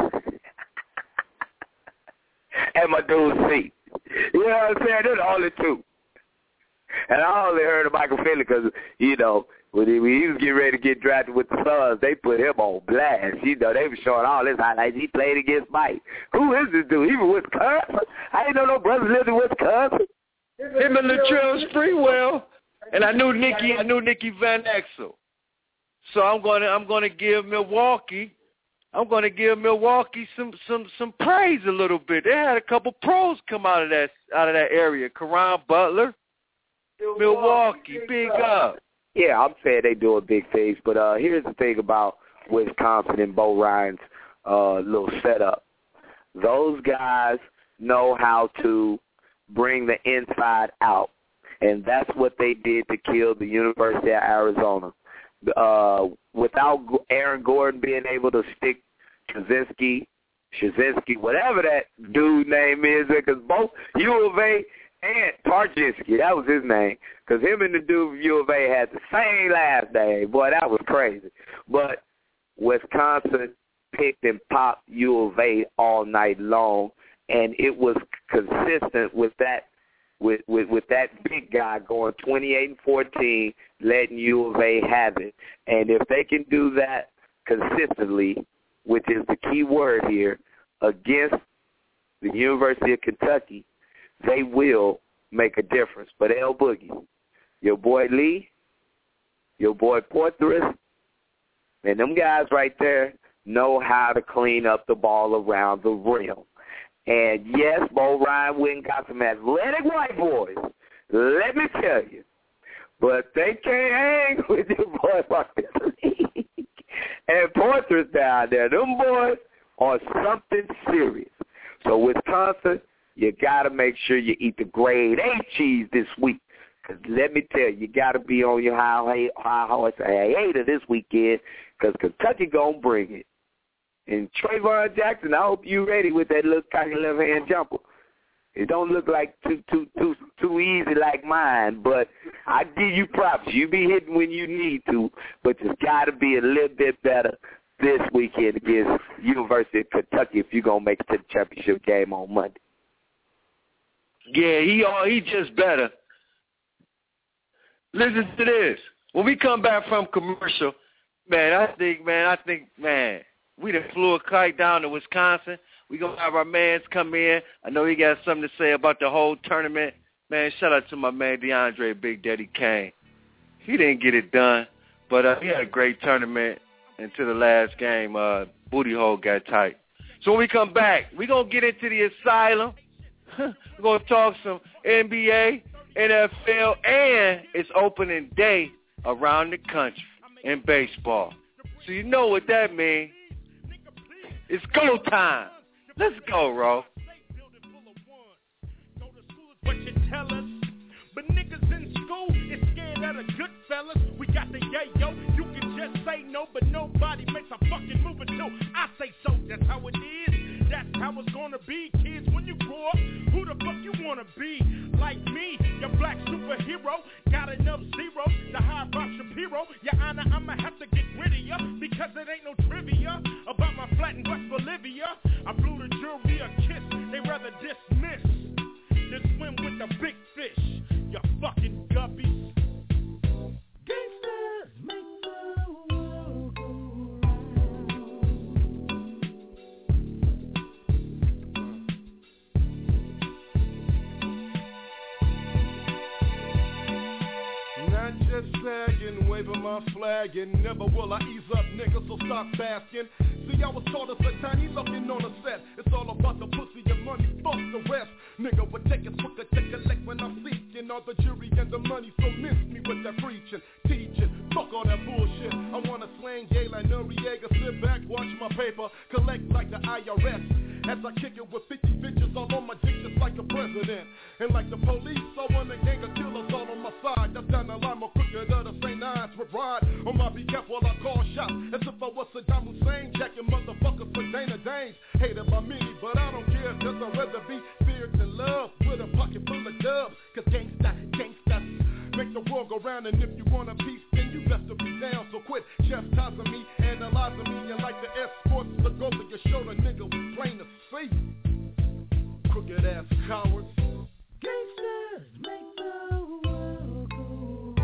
and my dude C. You know what I'm saying? They're the only two. And I only heard of Michael Finley because, you know, when he, when he was getting ready to get drafted with the Suns, they put him on blast. You know, they were showing all his highlights. He played against Mike. Who is this dude? He from Wisconsin? I didn't know no brothers lived in Wisconsin. Him and Latrell Sprewell. And I knew Nikki, I knew Nikki Van Exel. So I'm gonna I'm gonna give Milwaukee I'm gonna give Milwaukee some, some, some praise a little bit. They had a couple pros come out of that out of that area. Caron Butler, Milwaukee, big up. Yeah, I'm saying they doing big things, but uh, here's the thing about Wisconsin and Bo Ryan's uh, little setup. Those guys know how to bring the inside out, and that's what they did to kill the University of Arizona. Uh, without Aaron Gordon being able to stick Krasinski, Shazinski, whatever that dude name is, because both U of A and Tarczynski, that was his name, because him and the dude from U of A had the same last name. Boy, that was crazy. But Wisconsin picked and popped U of A all night long, and it was consistent with that with, with, with that big guy going twenty-eight and fourteen, letting U of A have it. And if they can do that consistently, which is the key word here, against the University of Kentucky, they will make a difference. But L Boogie, your boy Lee, your boy Poitras, and them guys right there know how to clean up the ball around the rim. And, yes, Bo Ryan went and got some athletic white boys, let me tell you. But they can't hang with your boys like this league. And Poitras down there, them boys are something serious. So, Wisconsin, you got to make sure you eat the grade A cheese this week. Because let me tell you, you got to be on your high, high horse hiatus this weekend because Kentucky going to bring it. And Trayvon Jackson, I hope you ready with that little cocky left hand jumper. It don't look like too too too too easy like mine, but I give you props. You be hitting when you need to, but you got to be a little bit better this weekend against University of Kentucky if you're gonna make it to the championship game on Monday. Yeah, he uh, he just better. Listen to this. When we come back from commercial, man, I think, man, I think, man, we done flew a kite down to Wisconsin. We gonna have our mans come in. I know he got something to say about the whole tournament. Man, shout out to my man DeAndre Big Daddy Kane. He didn't get it done, but uh, he had a great tournament until the last game. Uh, booty hole got tight. So when we come back, we gonna get into the asylum. We're gonna talk some N B A, N F L, and it's opening day around the country in baseball. So you know what that means. It's go time. Let's go, Ro. What you tell us? But niggas in school is scared of the good fellas. We got the yayo. You can just say no, but nobody makes a fucking move until I say so. That's how it is. That's how it's gonna be, kids. When you grow up, who the fuck you wanna be? Like me, your black superhero. Got enough zeros to hire Bob Shapiro. Your Honor, I'ma have to get rid of ya, because it ain't no trivia about my flat in West Bolivia. I blew the jury a kiss. They rather dismiss than swim with the big fish. You fucking guppies. Gangsters make the world go Not just sagging, waving my flag, and never will I ease up, niggas, so stop basking. See, I was taught as a tiny looking on a set. It's all about the pussy and money, fuck the rest. Nigga would take it quicker to collect when I'm seeking all the jury and the money, so miss me with that preaching, teaching. Fuck all that bullshit. I wanna slang gay like Noriega, sit back, watch my paper, collect like the I R S. As I kick it with fifty bitches all on my dick just like the president. And like the police, I want a gang of killers all on my side. That's down the line, more quicker than the Saint Nines would ride on my behalf while I call shots. As if I was Saddam Hussein, jacking motherfuckers for Dana Danes. Hated by many, but I don't care, cause I'd rather be feared than love with a pocket full of dubs. Cause gangsta, gangsta, make the world go round, and if you want a piece, then you best to be down. So quit chastising me, analyzing me, and like the escorts, look over your shoulder, nigga, was plain to see. Crooked ass cowards. Gangsters make the world go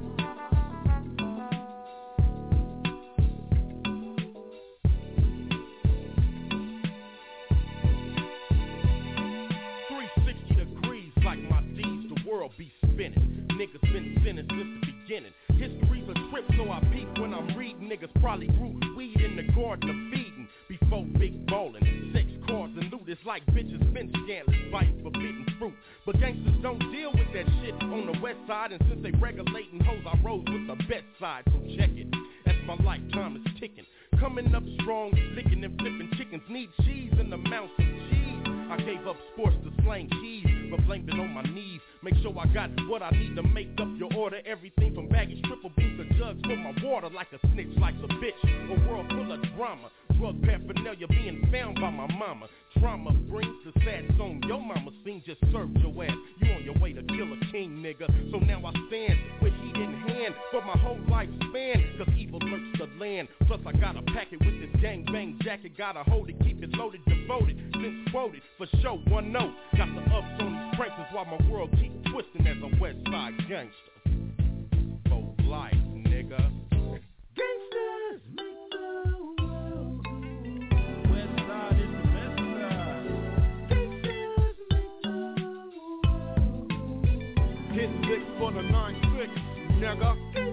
three sixty degrees like my D's, the world be spinning. Niggas been sinning since the beginning. History's a trip, so I peep when I'm reading. Niggas probably grew weed in the garden of Eden before big ballin'. Sex, cars, and loot is like bitches been scandalous, fighting forbidden fruit. But gangsters don't deal with that shit on the west side, and since they regulating hoes, I rose with the best side, so check it. As my lifetime is ticking, coming up strong, licking and flipping chickens. Need cheese in the mouth of cheese. I gave up sports to slang keys, but blamed it on my knees. Make sure I got what I need to make up your order. Everything from baggage, triple beans to jugs for my water. Like a snitch, like a bitch. A world full of drama. Drug paraphernalia being found by my mama. Trauma brings the sad song your mama sing. Just served your ass. You on your way to kill a king, nigga. So now I stand with heat in hand for my whole lifespan. Cause evil lurks the land. Plus I got a packet with this gang bang jacket. Gotta hold it, keep it loaded, devoted. Since quoted for show, one note. Got the ups on these prices while my world keeps twisting as a west side gangster. For life, nigga. Gangsters make the world go. West side is the best side. Gangsters make the world go. Hit six for the nine six, nigga.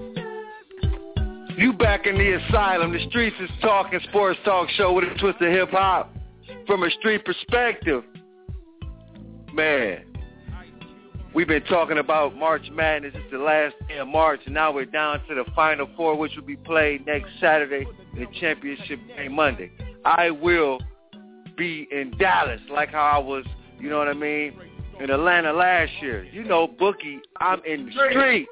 You back in the asylum. The Streets is Talking Sports Talk Show with a twist of hip hop from a street perspective. Man, we've been talking about March Madness. It's the last day of March, and now we're down to the Final Four, which will be played next Saturday, and the championship game Monday. I will be in Dallas, like how I was, you know what I mean, in Atlanta last year. You know, Bookie, I'm in the street.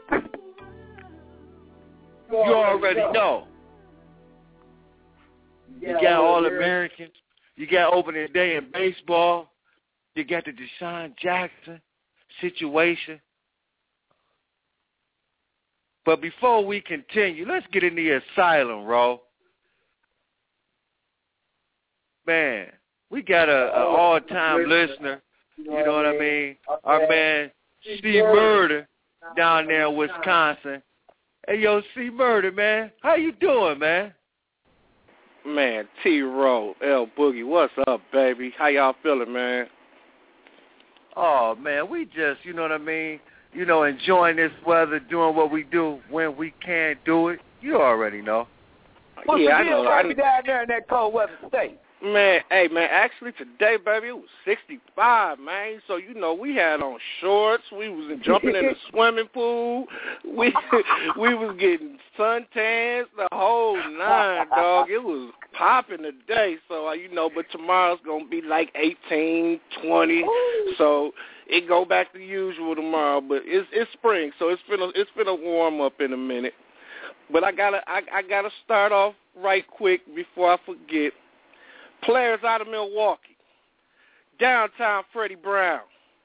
You already know. You got All-Americans. You got opening day in baseball. You got the Deshaun Jackson situation. But before we continue, let's get in the asylum, Ro. Man, we got a, a all-time listener. You know what I mean? Our man, C Murder, down there in Wisconsin. Hey, yo, C Murder, man. How you doing, man? Man, T-Row, L Boogie, what's up, baby? How y'all feeling, man? Oh, man, we just, you know what I mean, you know, enjoying this weather, doing what we do when we can do it. You already know. What's yeah, the deal, I know. baby, down there in that cold weather state? Man, hey, man, actually today, baby, it was sixty-five, man. So, you know, we had on shorts. We was jumping in the swimming pool. We we was getting suntans, the whole nine, dog. It was popping today. So, uh, you know, but tomorrow's going to be like eighteen, twenty. So it go back to usual tomorrow. But it's it's spring, so it's finna, it's finna warm up in a minute. But I gotta I, I gotta start off right quick before I forget. Players out of Milwaukee. Downtown Freddie Brown.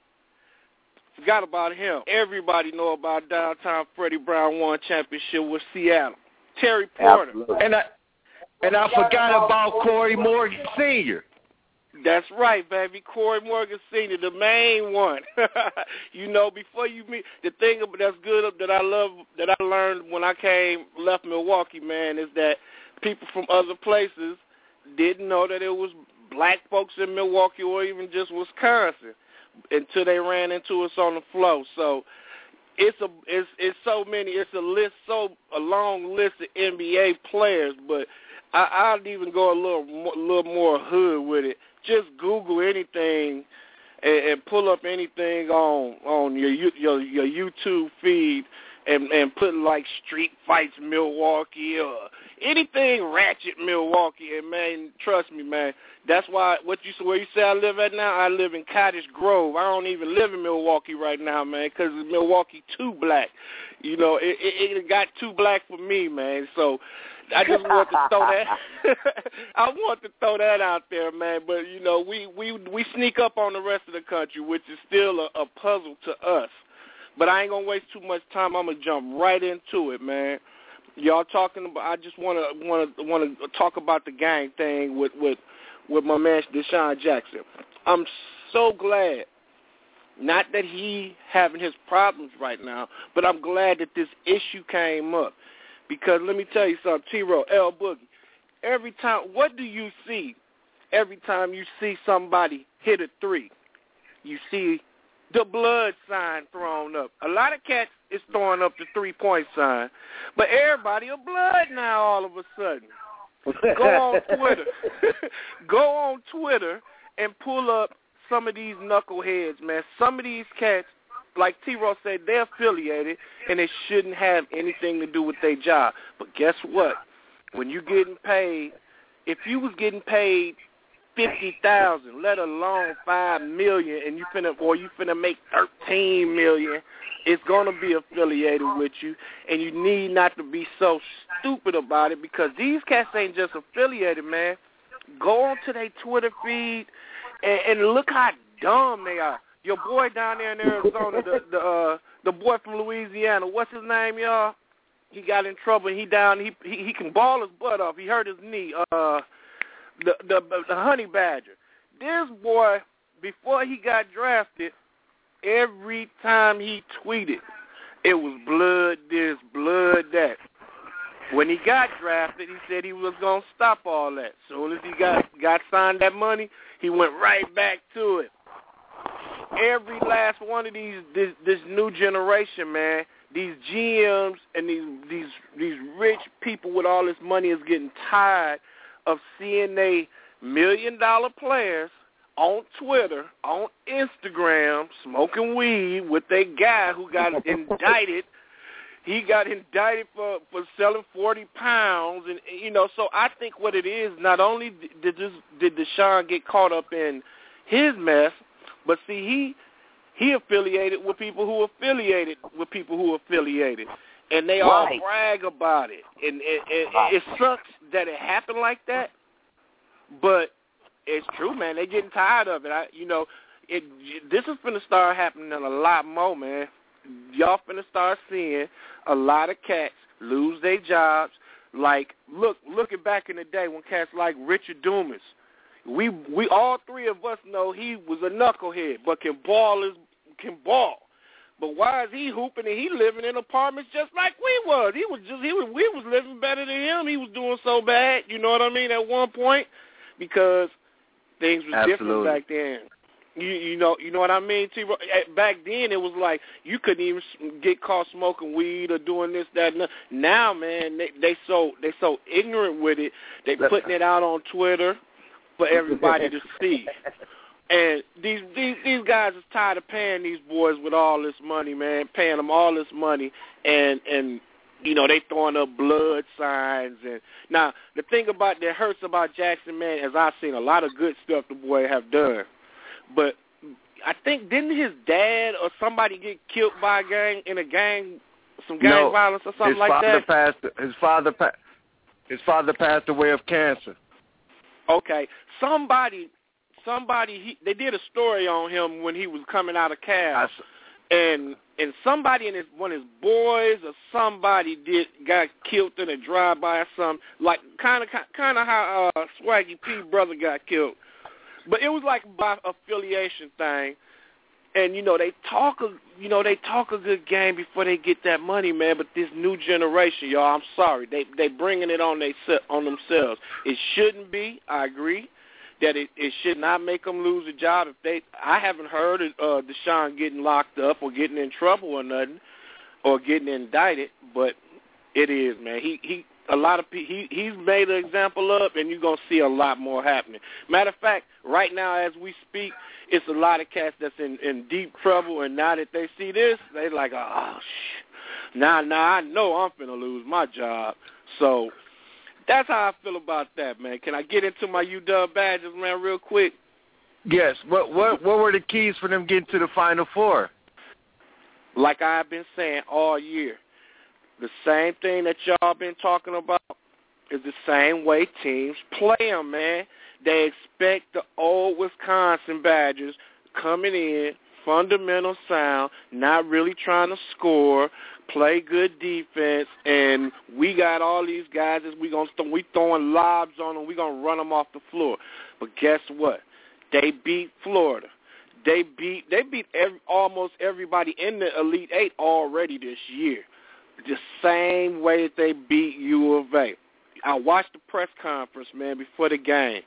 Forgot about him. Everybody know about downtown Freddie Brown won championship with Seattle. Terry Porter. Absolutely. And I and I forgot about Corey Morgan Senior That's right, baby. Corey Morgan Senior, the main one. You know, before you meet, the thing that's good that I love, that I learned when I came, left Milwaukee, man, is that people from other places didn't know that it was black folks in Milwaukee or even just Wisconsin until they ran into us on the floor. So it's a it's it's so many. It's a list, so a long list of N B A players. But I, I'd even go a little more, a little more hood with it. Just Google anything and, and pull up anything on on your your your YouTube feed and and put like Street Fights Milwaukee or anything ratchet Milwaukee, and man, trust me, man. That's why what you where you say I live at now. I live in Cottage Grove. I don't even live in Milwaukee right now, man, because Milwaukee too black. You know, it, it, it got too black for me, man. So I just want to throw that. I want to throw that out there, man. But you know, we we we sneak up on the rest of the country, which is still a, a puzzle to us. But I ain't gonna waste too much time. I'm gonna jump right into it, man. Y'all talking about? I just wanna wanna wanna talk about the gang thing with with with my man Deshaun Jackson. I'm so glad, not that he having his problems right now, but I'm glad that this issue came up because let me tell you something, T-Row, L Boogie. Every time, what do you see? Every time you see somebody hit a three, you see the blood sign thrown up. A lot of cats is throwing up the three-point sign, but everybody a blood now all of a sudden. Go on Twitter. Go on Twitter and pull up some of these knuckleheads, man. Some of these cats, like T-Row said, they're affiliated, and it shouldn't have anything to do with their job. But guess what? When you getting paid, if you was getting paid fifty thousand, let alone five million, and you finna or you finna make thirteen million, it's gonna be affiliated with you, and you need not to be so stupid about it because these cats ain't just affiliated, man. Go onto their Twitter feed and, and look how dumb they are. Your boy down there in Arizona, the the uh, the boy from Louisiana, what's his name, y'all? He got in trouble. And he down. He, he he can ball his butt off. He hurt his knee. Uh. The, the the honey badger. This boy, before he got drafted, every time he tweeted, it was blood this, blood that. When he got drafted, he said he was going to stop all that. As soon as he got, got signed that money, he went right back to it. Every last one of these, this, this new generation, man, these G Ms and these these these rich people with all this money is getting tired of seeing they million-dollar players on Twitter, on Instagram, smoking weed with their guy who got indicted. He got indicted for, for selling forty pounds. And, you know, so I think what it is, not only did, this, did Deshaun get caught up in his mess, but see, he he affiliated with people who affiliated with people who affiliated. And they all Right. brag about it. And it, it, it sucks that it happened like that, But it's true, man. They getting tired of it. I, you know, it. This is finna start happening a lot more, man. Y'all finna start seeing a lot of cats lose their jobs. Like, look, looking back in the day when cats like Richard Dumas, we we all three of us know he was a knucklehead, but can ball is can ball. But why is he hooping and he living in apartments just like we was? He was just he was we was living better than him. He was doing so bad, you know what I mean? At one point, because things was Absolutely. different back then. You you know you know what I mean, T. Back then it was like you couldn't even get caught smoking weed or doing this, that, and that. Now, man, they they so they so ignorant with it. They putting it out on Twitter for everybody to see. And these, these these guys is tired of paying these boys with all this money, man, paying them all this money, and and you know they throwing up blood signs. And now the thing about that hurts about Jackson, man, is I've seen a lot of good stuff the boy have done, but I think didn't his dad or somebody get killed by a gang in a gang, some gang no, violence or something his like father that? Passed, his father pa- his father passed away of cancer. Okay, somebody. Somebody, he, they did a story on him when he was coming out of Cal, and and somebody in his one of his boys or somebody did got killed in a drive-by or something, like kind of kind of how uh, Swaggy P brother got killed, but it was like by affiliation thing, and you know they talk a you know they talk a good game before they get that money, man. But this new generation, y'all, I'm sorry, they they bringing it on they on themselves. It shouldn't be. I agree. That it, it should not make them lose a job. If they, I haven't heard of uh, Deshaun getting locked up or getting in trouble or nothing, or getting indicted. But it is, man. He he. A lot of people. He he's made an example of, and you're gonna see a lot more happening. Matter of fact, right now as we speak, it's a lot of cats that's in, in deep trouble, and now that they see this, they like, oh shit. Now now I know I'm finna lose my job. So. That's how I feel about that, man. Can I get into my U W badges, man, real quick? Yes. What what what were the keys for them getting to the Final Four? Like I've been saying all year, the same thing that y'all been talking about is the same way teams play them, man. They expect the old Wisconsin Badgers coming in, fundamental sound, not really trying to score, play good defense, and we got all these guys as we gonna th- we throwing lobs on them. We gonna run them off the floor. But guess what? They beat Florida. They beat they beat every, almost everybody in the Elite Eight already this year. The same way that they beat U of A. I watched the press conference, man, before the game.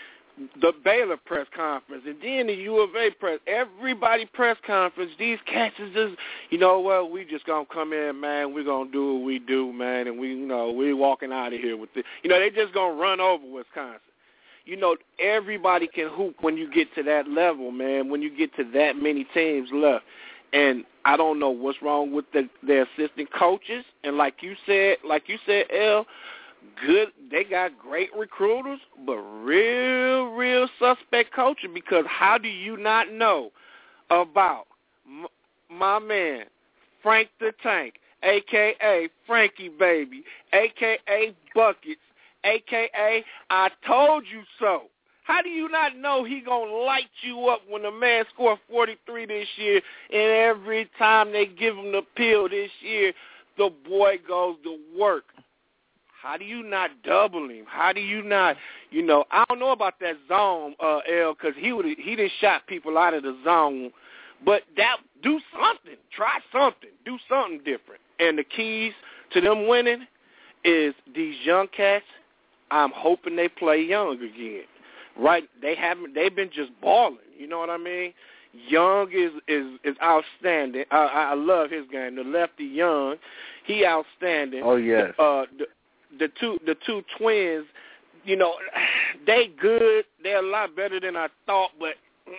The Baylor press conference, and then the U of A press, everybody press conference, these cats is just, you know what, we just going to come in, man, we're going to do what we do, man, and we, you know, we walking out of here with it. You know, they just going to run over Wisconsin. You know, everybody can hoop when you get to that level, man, when you get to that many teams left. And I don't know what's wrong with the, their assistant coaches, and like you said, like you said, L, good, they got great recruiters, but real, real suspect coaching, because how do you not know about m- my man, Frank the Tank, a k a. Frankie Baby, a k a. Buckets, a k a. I told you so. How do you not know he going to light you up when the man scored forty-three this year, and every time they give him the pill this year, the boy goes to work? How do you not double him? How do you not, you know, I don't know about that zone, uh, L, because he would he didn't shot people out of the zone. But that do something. Try something. Do something different. And the keys to them winning is these young cats, I'm hoping they play young again. Right? They haven't they've been just balling. You know what I mean? Young is is, is outstanding. I, I love his game. The lefty Young, he outstanding. Oh yes. Uh the, The two the two twins, you know, they good. They're a lot better than I thought, but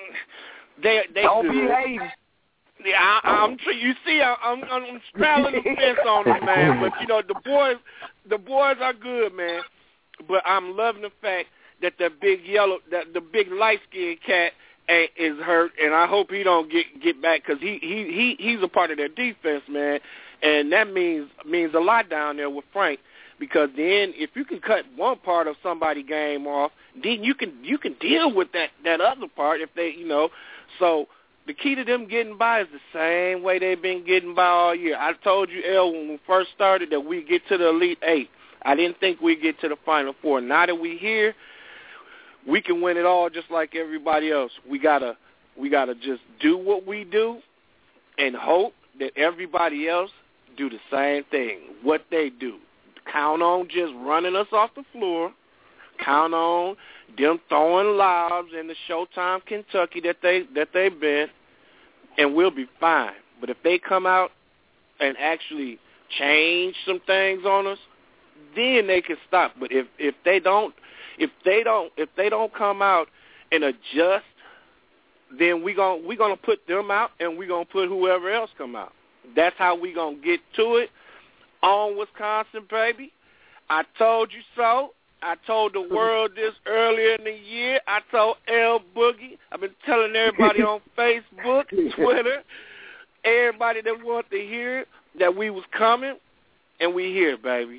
they they Don't good. behave. Yeah, I, I'm you see, I, I'm I'm straddling the fence on them, man. But you know, the boys the boys are good, man. But I'm loving the fact that the big yellow, that the big light skinned cat ain't, is hurt, and I hope he don't get get back, because he he he he's a part of their defense, man, and that means means a lot down there with Frank. because then if you can cut one part of somebody's game off, then you can you can deal with that, that other part if they, you know. So the key to them getting by is the same way they've been getting by all year. I told you, El, when we first started that we get to the Elite Eight. I didn't think we'd get to the Final Four. Now that we here, we can win it all just like everybody else. We gotta we gotta just do what we do and hope that everybody else do the same thing, what they do. Count on just running us off the floor. Count on them throwing lobs in the Showtime Kentucky that they that they've been, and we'll be fine. But if they come out and actually change some things on us, then they can stop. But if, if they don't, if they don't, if they don't come out and adjust, then we gon' we gonna put them out, and we gonna put whoever else come out. That's how we gonna get to it. On Wisconsin, baby. I told you so. I told the world this earlier in the year. I told El Boogie. I've been telling everybody on Facebook, Twitter, everybody that wanted to hear it, that we was coming, and we here, baby.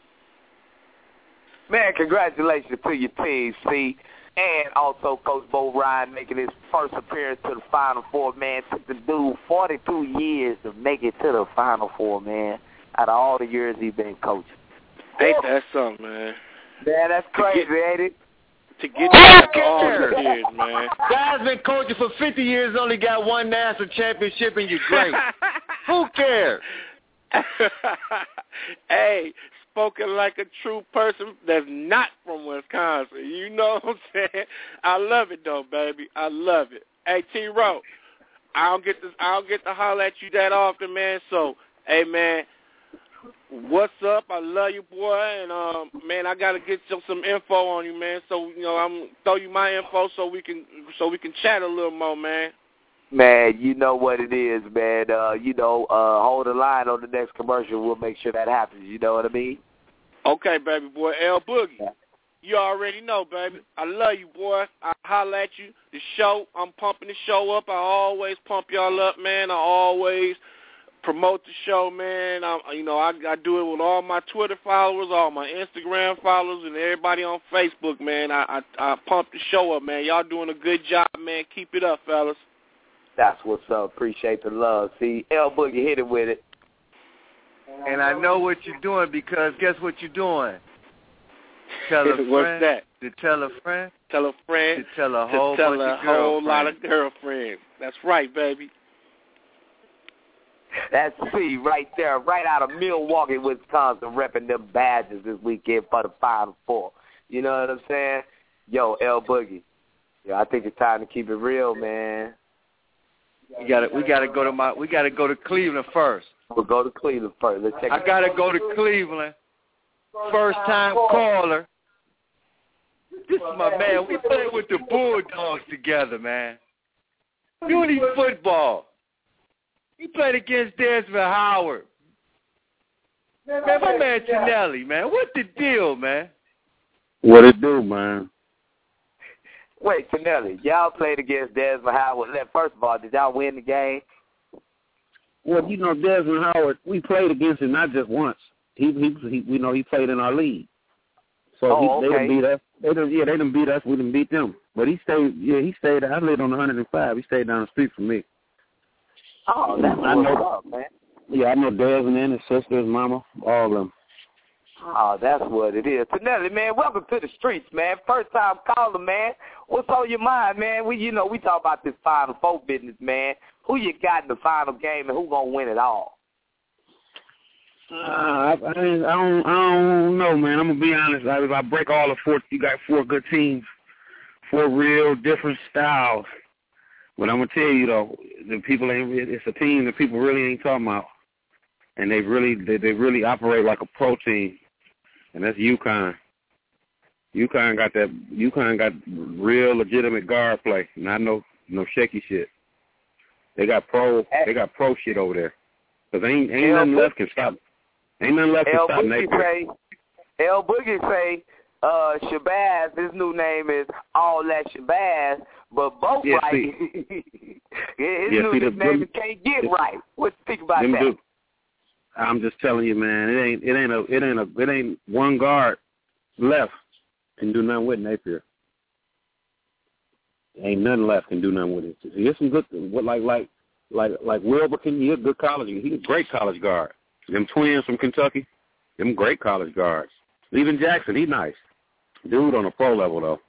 Man, congratulations to your team, C. And also Coach Bo Ryan making his first appearance to the Final Four, man. Took the dude forty-two years to make it to the Final Four, man, out of all the years he's been coaching. Ain't that something, man? Man, that's crazy, to get, ain't it? To get that after all these years, man. Guy's been coaching for fifty years, only got one national championship, and you're great. Who cares? Hey, spoken like a true person that's not from Wisconsin. You know what I'm saying? I love it, though, baby. I love it. Hey, T-Row, I don't get to, I don't get to holler at you that often, man. So, hey, man, what's up? I love you, boy. And, um, man, I got to get some, some info on you, man. So, you know, I'm going to throw you my info so we can so we can chat a little more, man. Man, you know what it is, man. Uh, you know, uh, hold the line on the next commercial. We'll make sure that happens. You know what I mean? Okay, baby boy. El Boogie. Yeah. You already know, baby. I love you, boy. I holler at you. The show, I'm pumping the show up. I always pump y'all up, man. I always promote the show, man. I, you know, I, I do it with all my Twitter followers, all my Instagram followers, and everybody on Facebook, man. I, I, I pump the show up, man. Y'all doing a good job, man. Keep it up, fellas. That's what's up. Appreciate the love. See, El Boogie hit it with it. And I know what you're doing because guess what you're doing? Tell a friend. What's that? To tell a friend. Tell a friend. To tell a to whole tell bunch a of whole girlfriends. lot of girlfriends. That's right, baby. That's C right there, right out of Milwaukee, Wisconsin, repping them badges this weekend for the Final Four. You know what I'm saying? Yo, El Boogie. Yeah, I think it's time to keep it real, man. We gotta, we gotta go to my, we gotta go to Cleveland first. We'll go to Cleveland first. Let's check. I gotta go to Cleveland. First time caller. This is my man. We played with the Bulldogs together, man. Uni football. He played against Desmond Howard. Man, my man Chinelli, man. What the deal, man? What it do, man? Wait, Chinelli, y'all played against Desmond Howard. First of all, did y'all win the game? Well, you know, Desmond Howard, we played against him not just once. He, he, he you know, he played in our league. So oh, he, okay. they done beat us. They done, yeah, they done beat us. We done beat them. But he stayed, yeah, he stayed, I lived on one hundred five. He stayed down the street from me. Oh, that's I what's know, up, man. Yeah, I know Desmond and his sister, his mama, all of them. Oh, that's what it is. Chinelli, man, welcome to the streets, man. First time caller, man. What's on your mind, man? We, you know, we talk about this Final Four business, man. Who you got in the final game and who gonna win it all? Uh, I, I, I don't, I don't know, man. I'm gonna be honest. I, if I break all the four, you got four good teams, four real different styles. But I'm gonna tell you though, the people ain't. It's a team that people really ain't talking about, and they really, they, they really operate like a pro team, and that's UConn. UConn got that. UConn got real legitimate guard play, not no no shaky shit. They got pro. They got pro shit over there. Cause ain't ain't nothing left can stop. Ain't nothing left can stop Nate. Say, El Boogie say, uh, Shabazz. His new name is All That Shabazz, but both yeah, right. his yeah, yeah, new see, name them, is Can't Get them, Right. What you think about them that? Do, I'm just telling you, man. It ain't. It ain't a. It ain't a. It ain't one guard left can do nothing with Napier. Ain't nothing left can do nothing with it. He's some good. What like like like like Wilbur can. He's a good college. He's a great college guard. Them twins from Kentucky, them great college guards. Even Jackson, he nice. Dude on a pro level though.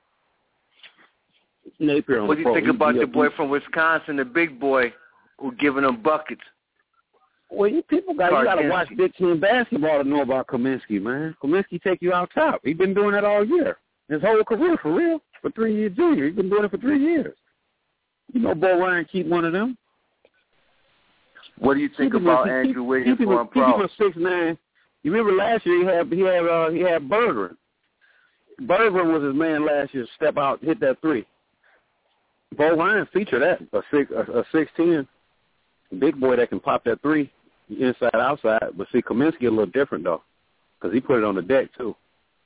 Napier on what do you pro. think he, about he, the he, boy from Wisconsin, the big boy, who giving them buckets? Well, you people got you got to watch Big Ten basketball to know about Kaminsky, man. Kaminsky take you out top. He's been doing that all year, his whole career, for real. For three years junior, he's been doing it for three years. You know, Bo Ryan keep one of them. What do you think keep about him, Andrew keep, Wiggins keep going him, pro? Keep him a six nine. You remember last year he had he had uh, he had Bergeron. Bergeron was his man last year. Step out, hit that three. Bo Ryan featured that a six a, a six ten big boy that can pop that three inside outside. But see, Kaminsky a little different though, because he put it on the deck too.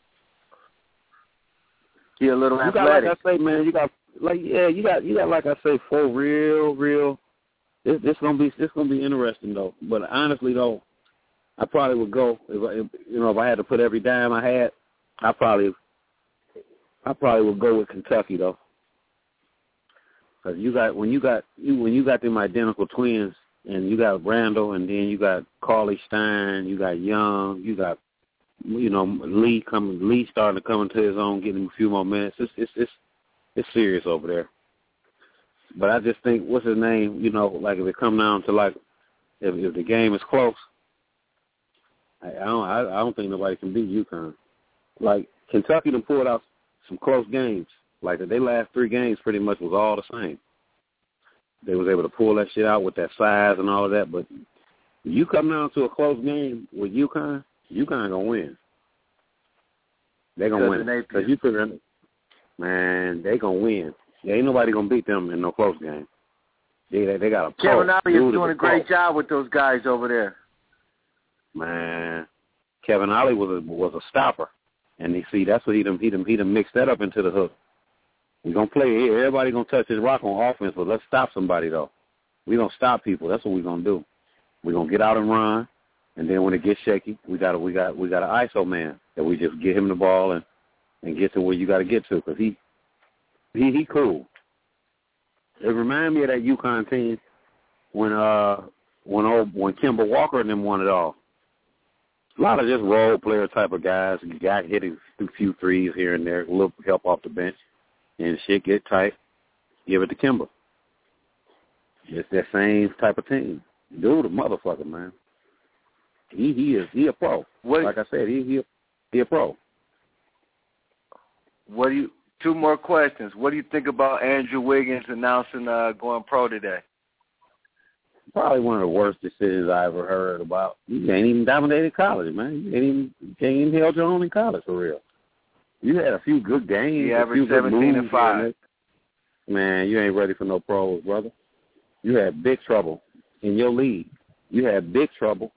He a little you athletic. Got, like I say, man, you got like yeah, you got you got like I say, four real, real. This this gonna be this gonna be interesting though. But honestly though, I probably would go if, I, if you know if I had to put every dime I had, I probably I probably would go with Kentucky though. Because you got when you got you when you got them identical twins and you got Randall and then you got Cauley Stein, you got Young, you got you know Lee coming Lee starting to come into his own, getting him a few more minutes. It's it's it's it's serious over there. But I just think what's his name? You know, like if it come down to like if if the game is close, I, I don't I, I don't think nobody can beat UConn. Like Kentucky done pulled out some close games. Like they last three games pretty much was all the same. They was able to pull that shit out with that size and all of that. But you come down to a close game with UConn, UConn gonna win. They gonna win because you figure, man, they gonna win. There ain't nobody gonna beat them in no close game. They they, they got a pro. Kevin Ollie is doing a great pro. job with those guys over there. Man, Kevin Ollie was a was a stopper, and you see that's what he done he done he done mixed that up into the hook. We're going to play here. Everybody going to touch his rock on offense, but let's stop somebody, though. We're going to stop people. That's what we're going to do. We're going to get out and run, and then when it gets shaky, we got we got we got an I S O man that we just get him the ball and, and get to where you got to get to because he, he he cool. It reminds me of that UConn team when uh when old when Kemba Walker and them won it all. A lot of just role player type of guys. Got hitting a few threes here and there, a little help off the bench. And shit get tight, give it to Kimber. It's that same type of team. Dude, a motherfucker, man. He he is he a pro. What, like I said, he he a, he a pro. What do you? Two more questions. What do you think about Andrew Wiggins announcing uh, going pro today? Probably one of the worst decisions I ever heard about. You ain't even dominated college, man. You ain't even you can't even held your own in college for real. You had a few good games. He averaged seventeen and five. Man, you ain't ready for no pros, brother. You had big trouble in your league. You had big trouble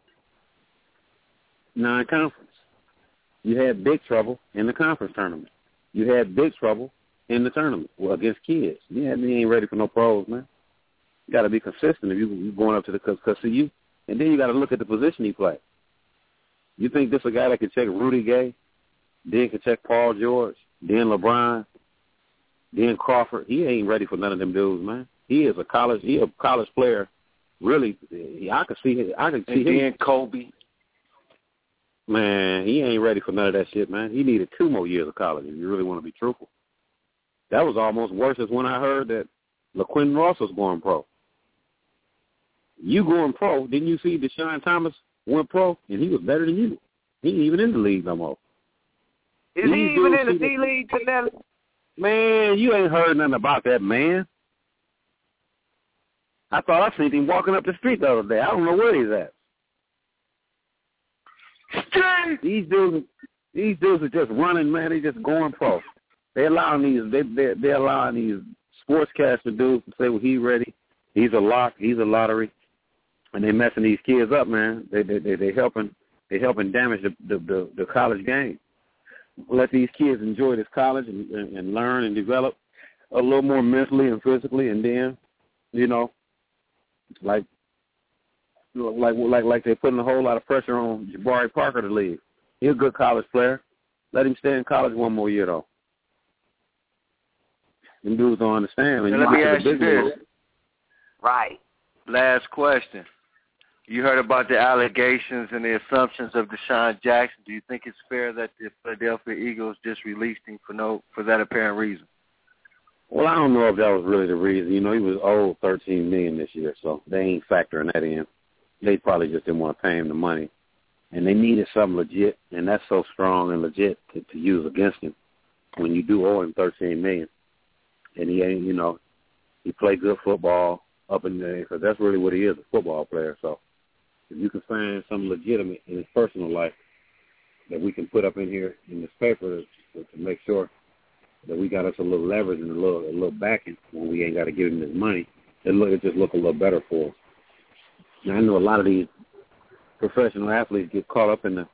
non-conference. You had big trouble in the conference tournament. You had big trouble in the tournament well, against kids. Yeah, you ain't ready for no pros, man. You got to be consistent if you, you're going up to the because see you, and then you got to look at the position he played. You think this a guy that can check Rudy Gay? Then can check Paul George, then LeBron, then Crawford. He ain't ready for none of them dudes, man. He is a college, he a college player. Really, I could see, I could see and him. then Kobe. Man, he ain't ready for none of that shit, man. He needed two more years of college if you really want to be truthful. That was almost worse as when I heard that LaQuinn Ross was going pro. You going pro, didn't you see Deshaun Thomas went pro, and he was better than you. He ain't even in the league no more. Is he even in the D-League, Canelli? Man, you ain't heard nothing about that man. I thought I seen him walking up the street the other day. I don't know where he's at. These dudes, these dudes are just running, man. They just going pro. They allowing these, they they they allowing these sportscaster dudes to say, well, he's ready. He's a lock. He's a lottery, and they messing these kids up, man. They they they, they helping they helping damage the, the the the college game. Let these kids enjoy this college and, and, and learn and develop a little more mentally and physically, and then, you know, like like like like they're putting a whole lot of pressure on Jabari Parker to leave. He's a good college player. Let him stay in college one more year, though. Them dudes don't understand. Now, let me ask you this. Right. Last question. You heard about the allegations and the assumptions of Deshaun Jackson. Do you think it's fair that the Philadelphia Eagles just released him for no for that apparent reason? Well, I don't know if that was really the reason. You know, he was owed thirteen million dollars this year, so they ain't factoring that in. They probably just didn't want to pay him the money. And they needed something legit, and that's so strong and legit to, to use against him when you do owe him thirteen million dollars. And he ain't, you know, he played good football up in there, because that's really what he is, a football player. So if you can find something legitimate in his personal life that we can put up in here in this paper to, to make sure that we got us a little leverage and a little a little backing when we ain't got to give him his money, it look it just look a little better for us. Now, I know a lot of these professional athletes get caught up in the,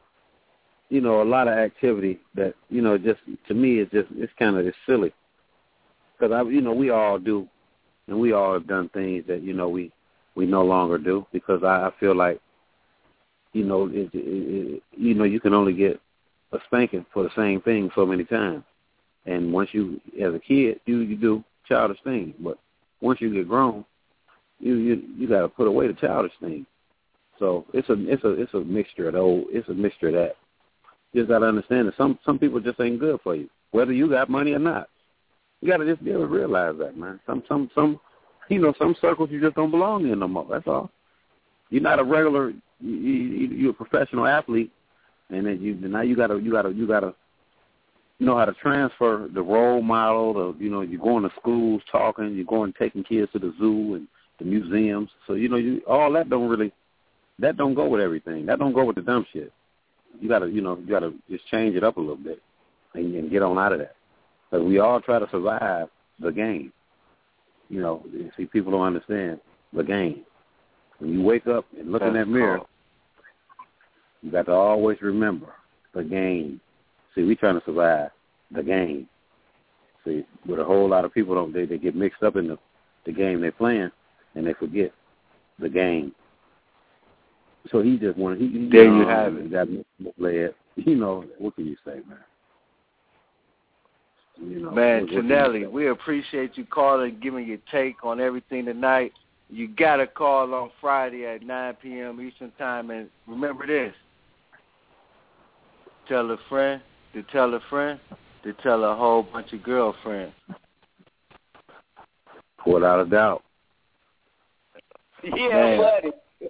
you know, a lot of activity that, you know, just to me it's just it's kind of just silly, because I, you know, we all do, and we all have done things that, you know, we we no longer do, because I, I feel like, you know, it, it, it, you know, you can only get a spanking for the same thing so many times. And once you, as a kid, you, you do childish things. But once you get grown, you you, you got to put away the childish things. So it's a it's a it's a mixture of the old, it's a mixture of that. You just got to understand that some some people just ain't good for you, whether you got money or not. You got to just be able to realize that, man. Some some some, you know, some circles you just don't belong in no more. That's all. You're not a regular. You, you, you're a professional athlete, and then you now you gotta you gotta you gotta. know how to transfer the role model. The, you know, you're going to schools talking, you're going taking kids to the zoo and the museums. So, you know, you all that don't really, that don't go with everything. That don't go with the dumb shit. You got to, you know, you got to just change it up a little bit and, and get on out of that. Because we all try to survive the game. You know, you see, people don't understand the game. When you wake up and look in that mirror, you got to always remember the game. See, we trying to survive the game. See, but a whole lot of people don't. They, they get mixed up in the, the game they're playing, and they forget the game. So he just wanted. He, he, there you um, have it. He got misled. You know, what can you say, man? You know, man, what, what Tonelli, we appreciate you calling, giving your take on everything tonight. You got to call on Friday at nine p.m. Eastern Time, and remember this: tell a friend. To tell a friend, to tell a whole bunch of girlfriends. Without a doubt. Yeah, man. buddy.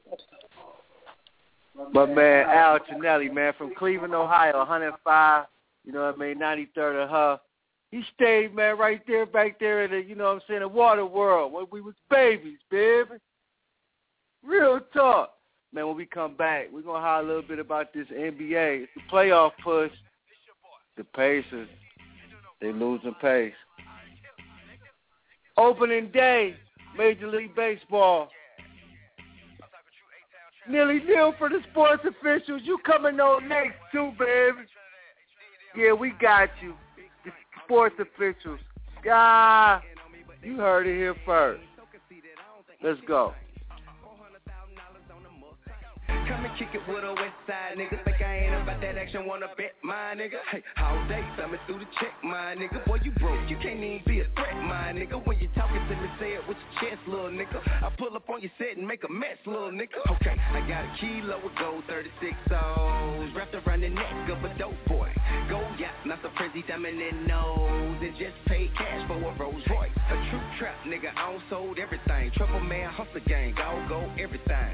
But, man, Al Tonelli, man, from Cleveland, Ohio, one oh five, you know what I mean, ninety-third of her. He stayed, man, right there, back there in the, you know what I'm saying, the water world when we was babies, baby. Real talk. Man, when we come back, we're going to holler a little bit about this N B A. It's a playoff push. The Pacers, they losing pace. Opening day, Major League Baseball. Nearly nil for the sports officials. You coming on next too, baby. Yeah, we got you. The sports officials. Ah, you heard it here first. Let's go. Come and kick it with a west side nigga. Think I ain't about that action, wanna bet my nigga. Hey, all day, thumbing through the check, my nigga. Boy, you broke, you can't even be a threat, my nigga. When you talking to me, say it with your chest, little nigga. I pull up on your set and make a mess, little nigga. Okay, I got a kilo of gold, thirty-six O's wrapped around the neck of a dope boy. Gold yacht, not so frizzy, diamond in nose. And just paid cash for a Rolls Royce. A true trap, nigga, I don't sold everything. Trouble man, hustle gang, I'll go everything.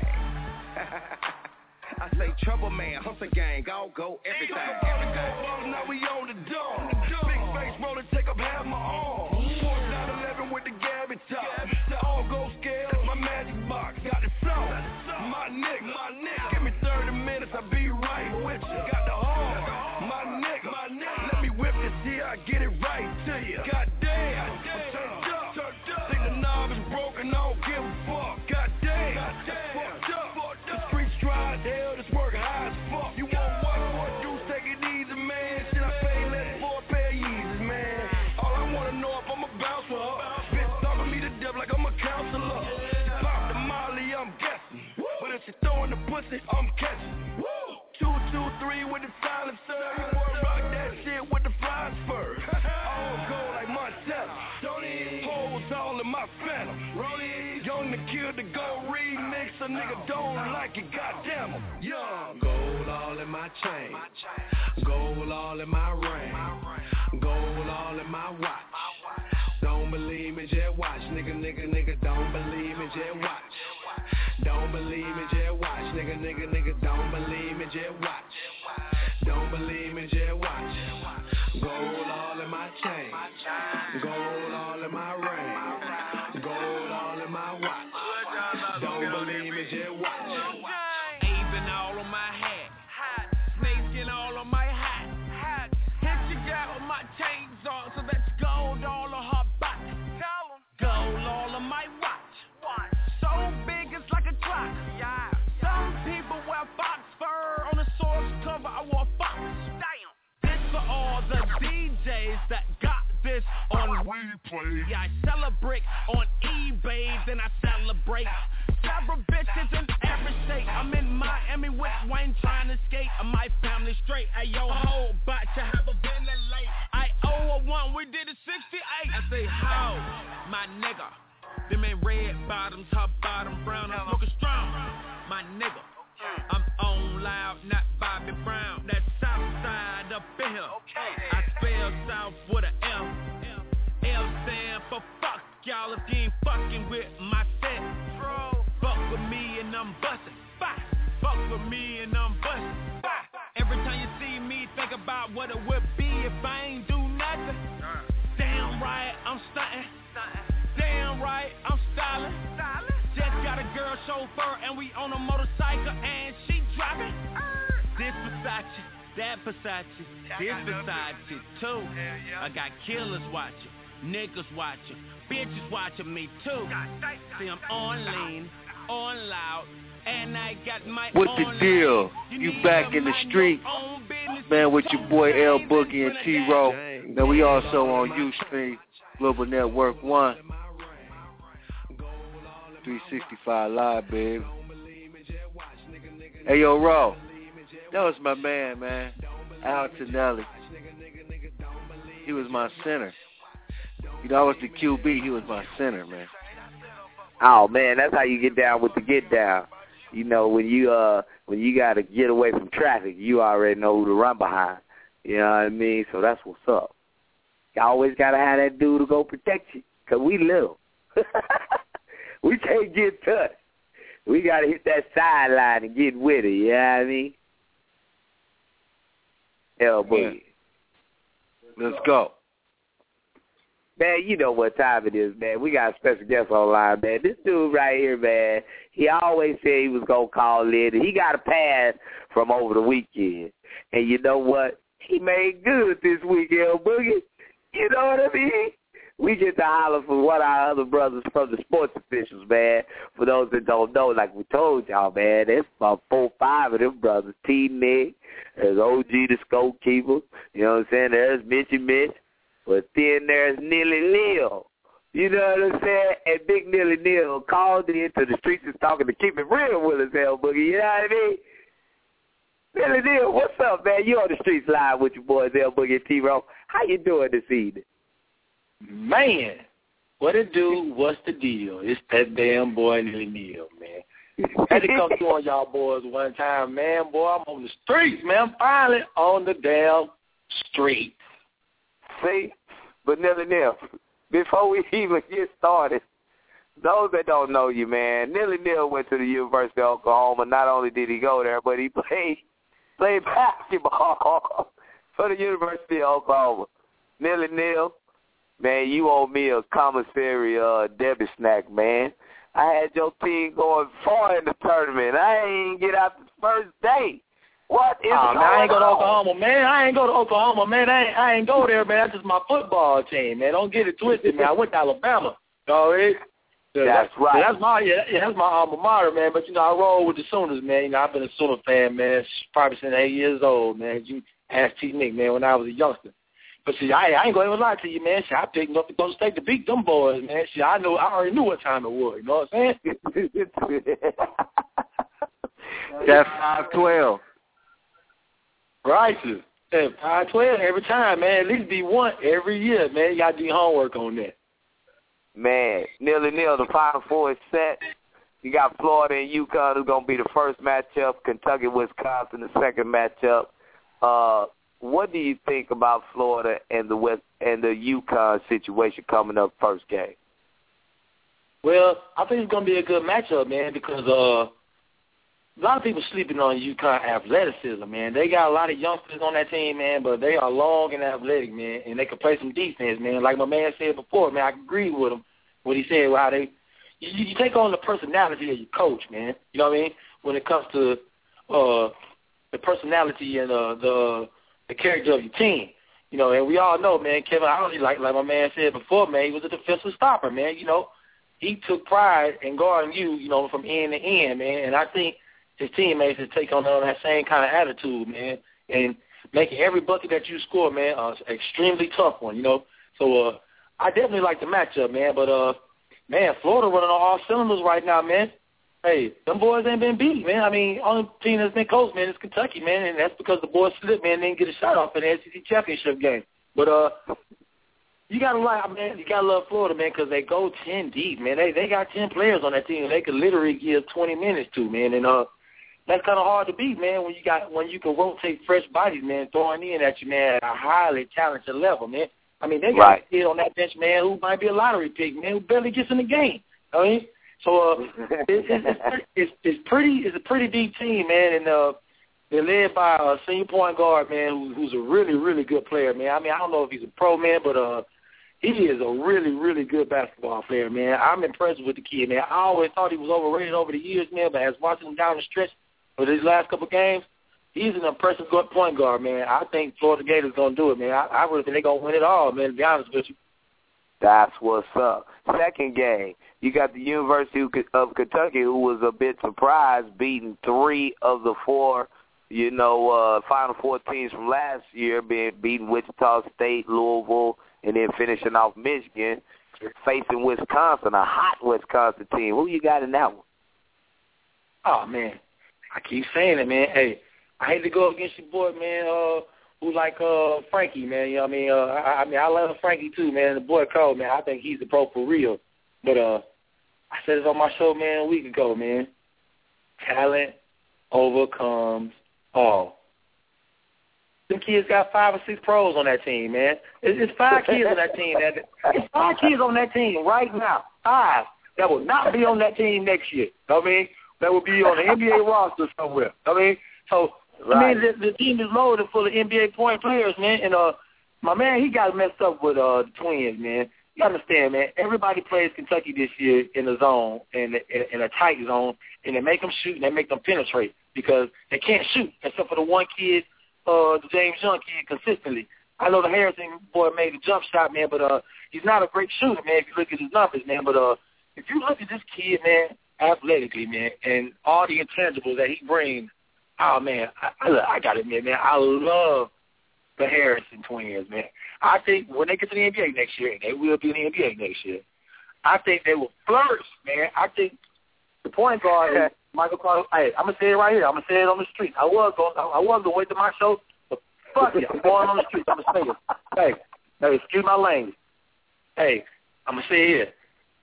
I say trouble man, hustle gang, I'll go everything. everything. Now we on the door. Big face roller, take up half my arm. nine eleven with the Gabby top. All gold scale, my magic box. Got the flow. My nigga, my nigga. Give me thirty minutes, I'll be right with you. Got the horn. My nigga, my nigga. Let me whip this here, I get it right to you. Goddamn, I'm turned up. Think the knob is broken, I don't give a fuck. Goddamn, fucked up. The streets dry as hell, this work high as fuck. You want what for a deuce, take it easy, man. Should I pay less for a pair of Yeezys, man? All I wanna know if I'm a bouncer. Bitch talking me to death like I'm a counselor. Pop the Molly, I'm guessing. But it, I'm catching. Woo! Two, two, three with the silencer. You boy rock that shit with the flying spur. All gold like Montana. Don't even holes all in my phantom. Rollie, young to kill the gold remix. A nigga don't like it, goddamn him. Young. Gold all in my chain. Gold all in my ring. Gold all in my watch. Don't believe me, just watch. Nigga, nigga, nigga, don't believe me, just watch. Don't believe me, just watch. Nigga, nigga, nigga, don't believe me, just watch. Don't believe me, just watch. Gold all in my chain. Gold all in my ring. Gold all in my watch. Don't believe me, just watch. Avon all on my hat. Snakeskin all on my hat. Hit your gal with my chains on, so that's gold all on her back. Gold all on my watch. So big it's like a clock. Some people wear fox fur. On the source cover I wore fox. This for all the D Js that got this on replay. Yeah, I celebrate on eBay, then I celebrate. Several bitches in every state. I'm in Miami with Wayne trying to skate. My family straight. Hey yo ho, but you have a ventilate. I owe a one, we did it sixty-eight. I say how, my nigga. Them ain't red bottoms, her bottom brown. I'm looking strong, my nigga. I'm on loud, not Bobby Brown. That south side up in here. I spell south with a F. L stand for fuck y'all if you ain't fucking with my set. Fuck with me and I'm bustin'. Fuck with me and I'm bustin'. Every time you see me, think about what it would be if I ain't do nothing. Damn right, I'm stuntin'. Damn right, I'm styling. Just got a girl chauffeur and we on a motorcycle and she driving. This Versace, that Versace, this Versace too. I got killers watching, niggas watching, bitches watching me too. See, I'm on lean, on loud, and I got my What's the deal? You back in the street, man, with your boy L Boogie and T-Row. Man, we also on Ustream, Global Network One. three sixty-five Live, baby. Hey, yo, Ro. That was my man, man. Al Tonelli. He was my center. You know, I was the Q B. He was my center, man. Oh, man, that's how you get down with the get down. You know, when you uh when you got to get away from traffic, you already know who to run behind. You know what I mean? So that's what's up. You always got to have that dude to go protect you, because we little. We can't get touched. We got to hit that sideline and get with it, you know what I mean? Hell, boy. Let's go. Man, you know what time it is, man. We got a special guest online, man. This dude right here, man, he always said he was going to call in, and he got a pass from over the weekend. And you know what? He made good this weekend, Boogie. You know what I mean? We get to holler for one of our other brothers from the sports officials, man. For those that don't know, like we told y'all, man, there's about four or five of them brothers. T-Nick, there's O G the scorekeeper, you know what I'm saying? There's Mitchy Mitch, but then there's Nilly Neal. You know what I'm saying? And Big Nilly Neal called in to the streets and talking to keep it real with us, L Boogie, you know what I mean? Nilly Neal, what's up, man? You on the streets live with your boys, L Boogie and T-Row. How you doing this evening? Man, what it do? What's the deal? It's that damn boy Nilly Neal, man. I had to come through on y'all boys one time, man. Boy, I'm on the streets, man. I'm finally on the damn street. See? But Nilly Neal, before we even get started, those that don't know you, man, Nilly Neal went to the University of Oklahoma. Not only did he go there, but he played played basketball for the University of Oklahoma. Nilly Neal, man, you owe me a commissary uh, Debbie snack, man. I had your team going far in the tournament. I ain't get out the first day. What is oh, going man, I ain't go to on? Oklahoma, man. I ain't go to Oklahoma, man. I ain't, I ain't go there, man. That's just my football team, man. Don't get it twisted, man. I went to Alabama. All right? So that's that, right. That's my yeah, yeah, that's my alma mater, man. But, you know, I roll with the Sooners, man. You know, I've been a Sooner fan, man, probably since eight years old, man. You asked T. Nick, man, when I was a youngster. But, see, I, I ain't going to lie to you, man. See, I picked up to go to state to beat them boys, man. See, I know, I already knew what time it was. You know what I'm saying? That's five twelve. Right, yeah, five twelve every time, man. At least be one every year, man. You got to do your homework on that. Man, nearly nil. The Final Four is set. You got Florida and UConn who's going to be the first matchup. Kentucky, Wisconsin, the second matchup. Uh, what do you think about Florida and the West and the UConn situation coming up first game? Well, I think it's going to be a good matchup, man, because uh, a lot of people sleeping on UConn athleticism, man. They got a lot of youngsters on that team, man, but they are long and athletic, man, and they can play some defense, man. Like my man said before, man, I agree with him what he said, how they you, you take on the personality of your coach, man. You know what I mean? When it comes to uh, the personality and uh, the the character of your team. You know, and we all know, man, Kevin Ollie, like like my man said before, man, he was a defensive stopper, man. You know, he took pride in guarding you, you know, from end to end, man. And I think his teammates should take on that same kind of attitude, man, and making every bucket that you score, man, uh, extremely tough one, you know. So uh, I definitely like the matchup, man. But, uh, man, Florida running on all cylinders right now, man. Hey, them boys ain't been beat, man. I mean, only team that's been close, man, is Kentucky, man, and that's because the boys slipped, man, and didn't get a shot off in the S E C championship game. But uh, you got to like, man, you got to love Florida, man, because they go ten deep, man. They they got ten players on that team they could literally give twenty minutes to, man, and uh, that's kind of hard to beat, man, when you got when you can rotate fresh bodies, man, throwing in at you, man, at a highly talented level, man. I mean, they got right. a kid on that bench, man, who might be a lottery pick, man, who barely gets in the game. I mean, so uh, it, it, it's, it's it's pretty it's a pretty deep team, man, and uh, they're led by a senior point guard, man, who, who's a really really good player, man. I mean, I don't know if he's a pro, man, but uh, he is a really really good basketball player, man. I'm impressed with the kid, man. I always thought he was overrated over the years, man, but as watching him down the stretch for these last couple of games, he's an impressive point guard, man. I think Florida Gators gonna do it, man. I, I really think they're gonna win it all, man. To be honest with you. That's what's up. Second game, you got the University of Kentucky, who was a bit surprised, beating three of the four, you know, uh, Final Four teams from last year, being beating Wichita State, Louisville, and then finishing off Michigan, facing Wisconsin, a hot Wisconsin team. Who you got in that one? Oh, man, I keep saying it, man. Hey, I hate to go against your boy, man, uh, who like uh, Frankie, man. You know what I mean? Uh, I, I mean, I love Frankie too, man. The boy Cole, man, I think he's the pro for real. But uh, I said it on my show, man, a week ago, man. Talent overcomes all. Them kids got five or six pros on that team, man. It's, it's five kids on that team. That, it's five kids on that team right now. Five that will not be on that team next year. You know what I mean? That will be on the N B A roster somewhere. I mean, so right. I mean, the, the team is loaded full of N B A point players, man. And uh, my man, he got messed up with uh the Twins, man. You understand, man? Everybody plays Kentucky this year in the zone, in, in, in a tight zone, and they make them shoot and they make them penetrate because they can't shoot except for the one kid, uh, the James Young kid, consistently. I know the Harrison boy made a jump shot, man, but uh, he's not a great shooter, man. If you look at his numbers, man, but uh, if you look at this kid, man, athletically, man, and all the intangibles that he brings, oh, man, I, I, I got to admit, man, I love the Harrison twins, man. I think when they get to the N B A next year, and they will be in the N B A next year, I think they will flourish, man. I think the point guard is Michael Carter. Hey, I'm going to say it right here. I'm going to say it on the street. I was going I was going to wait to my show, but fuck it. I'm going on the street. I'm going to say it. Hey, hey, excuse my language. Hey, I'm going to say it here.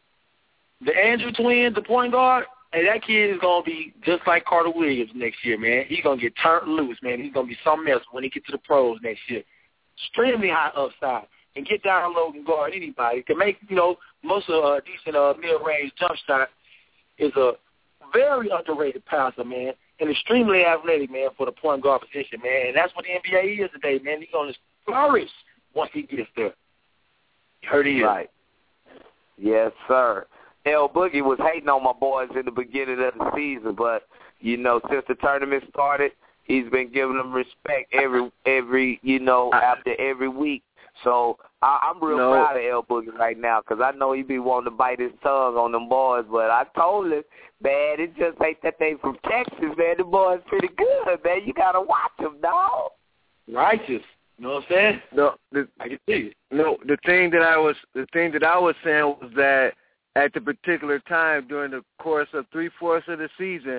The Andrew twins, the point guard, hey, that kid is going to be just like Carter Williams next year, man. He's going to get turned loose, man. He's going to be something else when he gets to the pros next year. Extremely high upside and get down low and guard anybody. Can make, you know, most of a uh, decent uh, mid-range jump shot. Is a very underrated passer, man, and extremely athletic, man, for the point guard position, man. And that's what the N B A is today, man. He's going to flourish once he gets there. You heard he is. Right. Yes, sir. L Boogie was hating on my boys in the beginning of the season, but, you know, since the tournament started, he's been giving them respect every, every you know, after every week. So I, I'm real no. proud of L Boogie right now because I know he be wanting to bite his tongue on them boys, but I told him, man, it just ain't that they from Texas, man. The boys pretty good, man. You got to watch them, dog. Righteous. You know what I'm saying? No, the, I can see it. No, the thing that I was the thing that I was saying was that at the particular time during the course of three-fourths of the season,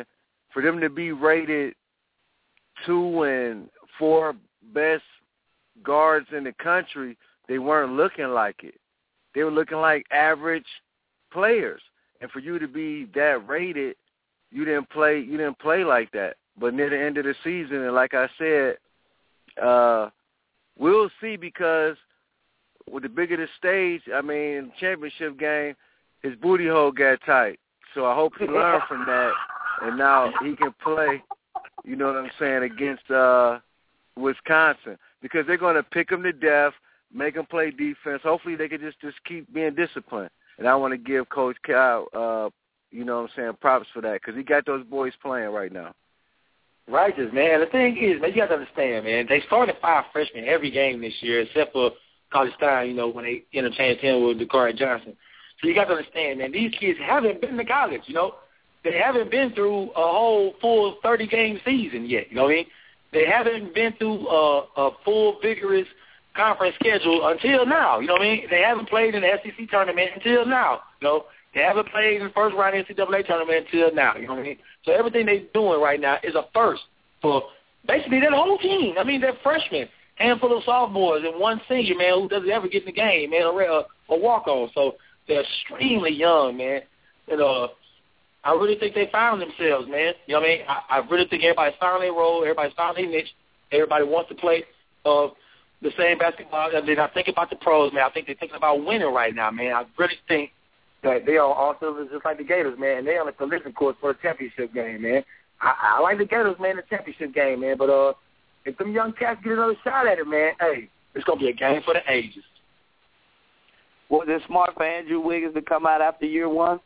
for them to be rated two and four best guards in the country, they weren't looking like it. They were looking like average players. And for you to be that rated, you didn't play you didn't play like that. But near the end of the season, and like I said, uh, we'll see, because with the bigger the stage, I mean, championship game, his booty hole got tight. So I hope he learned from that, and now he can play, you know what I'm saying, against uh, Wisconsin, because they're going to pick him to death, make him play defense. Hopefully they can just, just keep being disciplined. And I want to give Coach Cal, uh, you know what I'm saying, props for that, because he got those boys playing right now. Righteous, man. The thing is, man, you got to understand, man, they started five freshmen every game this year, except for College Stein, you know, when they interchanged him with Dakari Johnson. So you got to understand, man, these kids haven't been to college, you know. They haven't been through a whole full thirty-game season yet, you know what I mean? They haven't been through a, a full, vigorous conference schedule until now, you know what I mean? They haven't played in the S E C tournament until now, you know. They haven't played in the first round of the N C double A tournament until now, you know what I mean? So everything they're doing right now is a first for basically their whole team. I mean, they're freshmen, handful of sophomores, and one senior, man, who doesn't ever get in the game, man, a, a, a walk-on. So they're extremely young, man. And uh, I really think they found themselves, man. You know what I mean? I, I really think everybody's found their role. Everybody's found their niche. Everybody wants to play uh, the same basketball. They're not thinking about the pros, man. I think they're thinking about winning right now, man. I really think that they are also just like the Gators, man. They're on the collision course for a championship game, man. I, I like the Gators, man, the championship game, man. But uh, if them young cats get another shot at it, man, hey, it's going to be a game for the ages. Was it smart for Andrew Wiggins to come out after year one?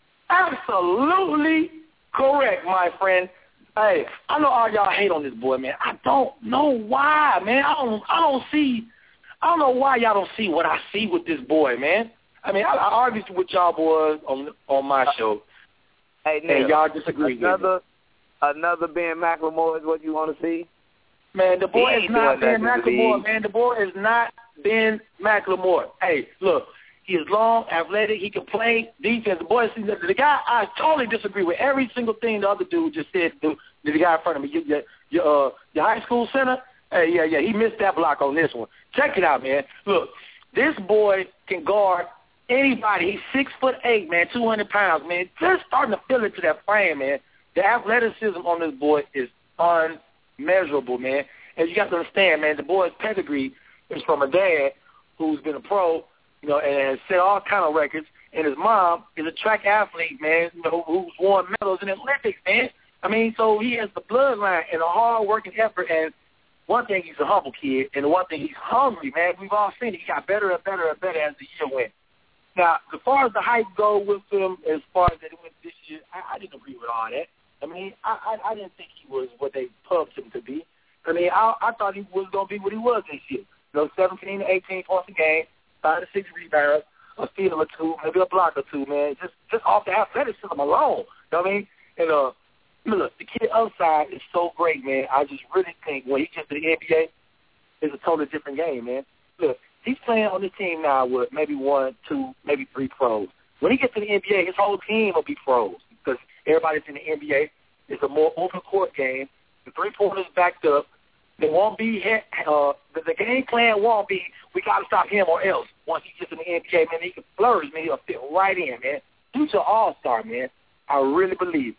Absolutely correct, my friend. Hey, I know all y'all hate on this boy, man. I don't know why, man. I don't, I don't see, I don't know why y'all don't see what I see with this boy, man. I mean, I, I argued with y'all boys on on my show, hey, Neil, and y'all disagree another, with me. Another Ben McLemore is what you want to see? Man, the boy he is not Ben McLemore, league. man. The boy is not Ben McLemore. Hey, look, he is long, athletic. He can play defense. The boy, the, the guy, I totally disagree with every single thing the other dude just said. The, the guy in front of me, your, your, your, uh, your high school center, hey, yeah, yeah, he missed that block on this one. Check it out, man. Look, this boy can guard anybody. He's six foot eight, man, two hundred pounds, man. Just starting to feel into that frame, man. The athleticism on this boy is unmeasurable, man. And you got to understand, man, the boy's pedigree is from a dad who's been a pro, you know, and has set all kind of records. And his mom is a track athlete, man, you know, who's won medals in the Olympics, man. I mean, so he has the bloodline and a hard-working effort. And one thing, he's a humble kid, and the one thing, he's hungry, man. We've all seen it. He got better and better and better as the year went. Now, as far as the hype go with him, as far as that it went this year, I, I didn't agree with all that. I mean, I, I, I didn't think he was what they pubbed him to be. I mean, I, I thought he was going to be what he was this year. You know, seventeen to eighteen points a game, five to six rebounds, a steal or two, maybe a block or two, man. Just just off the athleticism alone. You know what I mean? And, uh, look, the kid outside is so great, man. I just really think when he gets to the N B A, it's a totally different game, man. Look, he's playing on the team now with maybe one, two, maybe three pros. When he gets to the N B A, his whole team will be pros because everybody's in the N B A. It's a more open court game. The three-pointers backed up. They won't be uh, – the, the game plan won't be we got to stop him or else. Once he gets in the N B A, man, he can flourish, man. He'll fit right in, man. He's an all-star, man. I really believe it.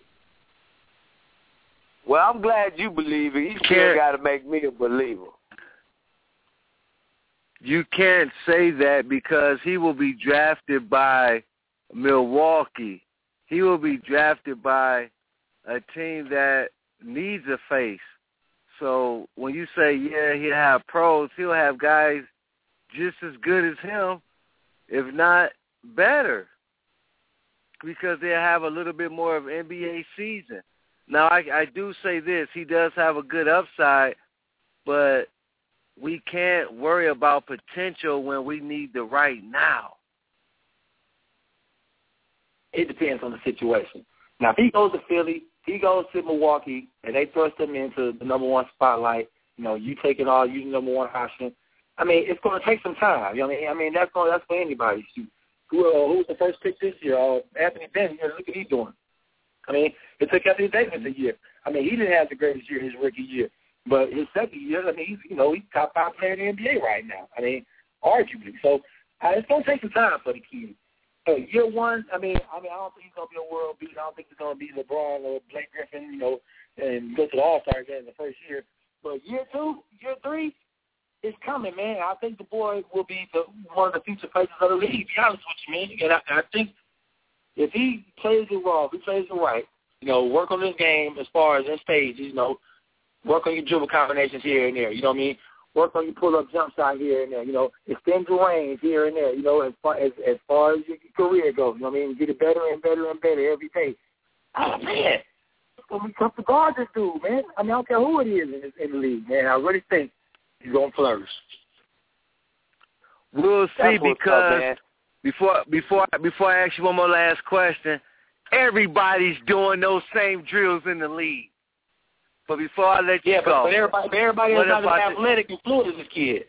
Well, I'm glad you believe it. You still got to make me a believer. You can't say that because he will be drafted by Milwaukee. He will be drafted by a team that needs a face. So when you say, yeah, he'll have pros, he'll have guys just as good as him, if not better, because they'll have a little bit more of an N B A season. Now, I, I do say this. He does have a good upside, but we can't worry about potential when we need the right now. It depends on the situation. Now, if he goes to Philly, he goes to Milwaukee, and they thrust him into the number one spotlight, you know, you take it all, you the number one option. I mean, it's going to take some time. You know what I mean? I mean, that's going, that's for anybody. Who, uh, who was the first pick this year? Uh, Anthony Bennett, look what he's doing. I mean, it took Anthony Davis a year. I mean, he didn't have the greatest year his rookie year. But his second year, I mean, he's, you know, he's top five player in the N B A right now. I mean, arguably. So uh, it's going to take some time for the kid. Uh, year one, I mean, I mean, I don't think he's going to be a world beat. I don't think he's going to be LeBron or Blake Griffin, you know, and go to the All-Star game in the first year. But year two, year three, it's coming, man. I think the boy will be the, one of the future faces of the league, to be honest with you, man. And I, I think if he plays it well, if he plays it right, you know, work on this game as far as in stages, you know, work on your dribble combinations here and there, you know what I mean? Work on your pull-up jump shot here and there, you know, extend your range here and there, you know, as far as, as far as your career goes, you know what I mean? Get it better and better and better every day. Oh, man. It's going to be tough to guard this dude, man. I mean, I don't care who it is in, in the league, man. I really think he's going to flourish. We'll see. That's because up, before before before I ask you one more last question, everybody's doing those same drills in the league. But before I let you yeah, go, but everybody, but everybody is not as athletic and fluid as this kid.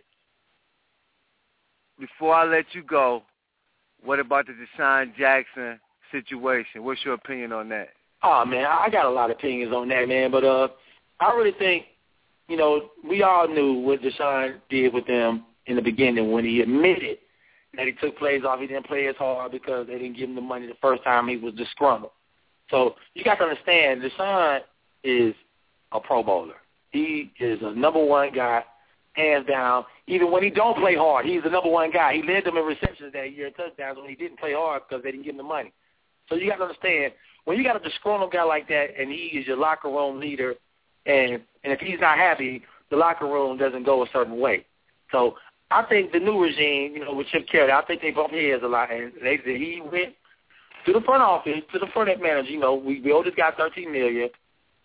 Before I let you go, what about the Deshaun Jackson situation? What's your opinion on that? Oh, man, I got a lot of opinions on that, man. But uh, I really think, you know, we all knew what Deshaun did with them in the beginning when he admitted that he took plays off. He didn't play as hard because they didn't give him the money the first time he was disgruntled. So you got to understand, Deshaun is a Pro Bowler. He is a number one guy, hands down. Even when he don't play hard, he's the number one guy. He led them in receptions that year and touchdowns when he didn't play hard because they didn't give him the money. So you got to understand, when you got a disgruntled guy like that and he is your locker room leader, and and if he's not happy, the locker room doesn't go a certain way. So I think the new regime, you know, with Chip Kelly, I think they bump heads a lot. And they, he went to the front office, to the front end manager. You know, we, we owe this guy thirteen million dollars.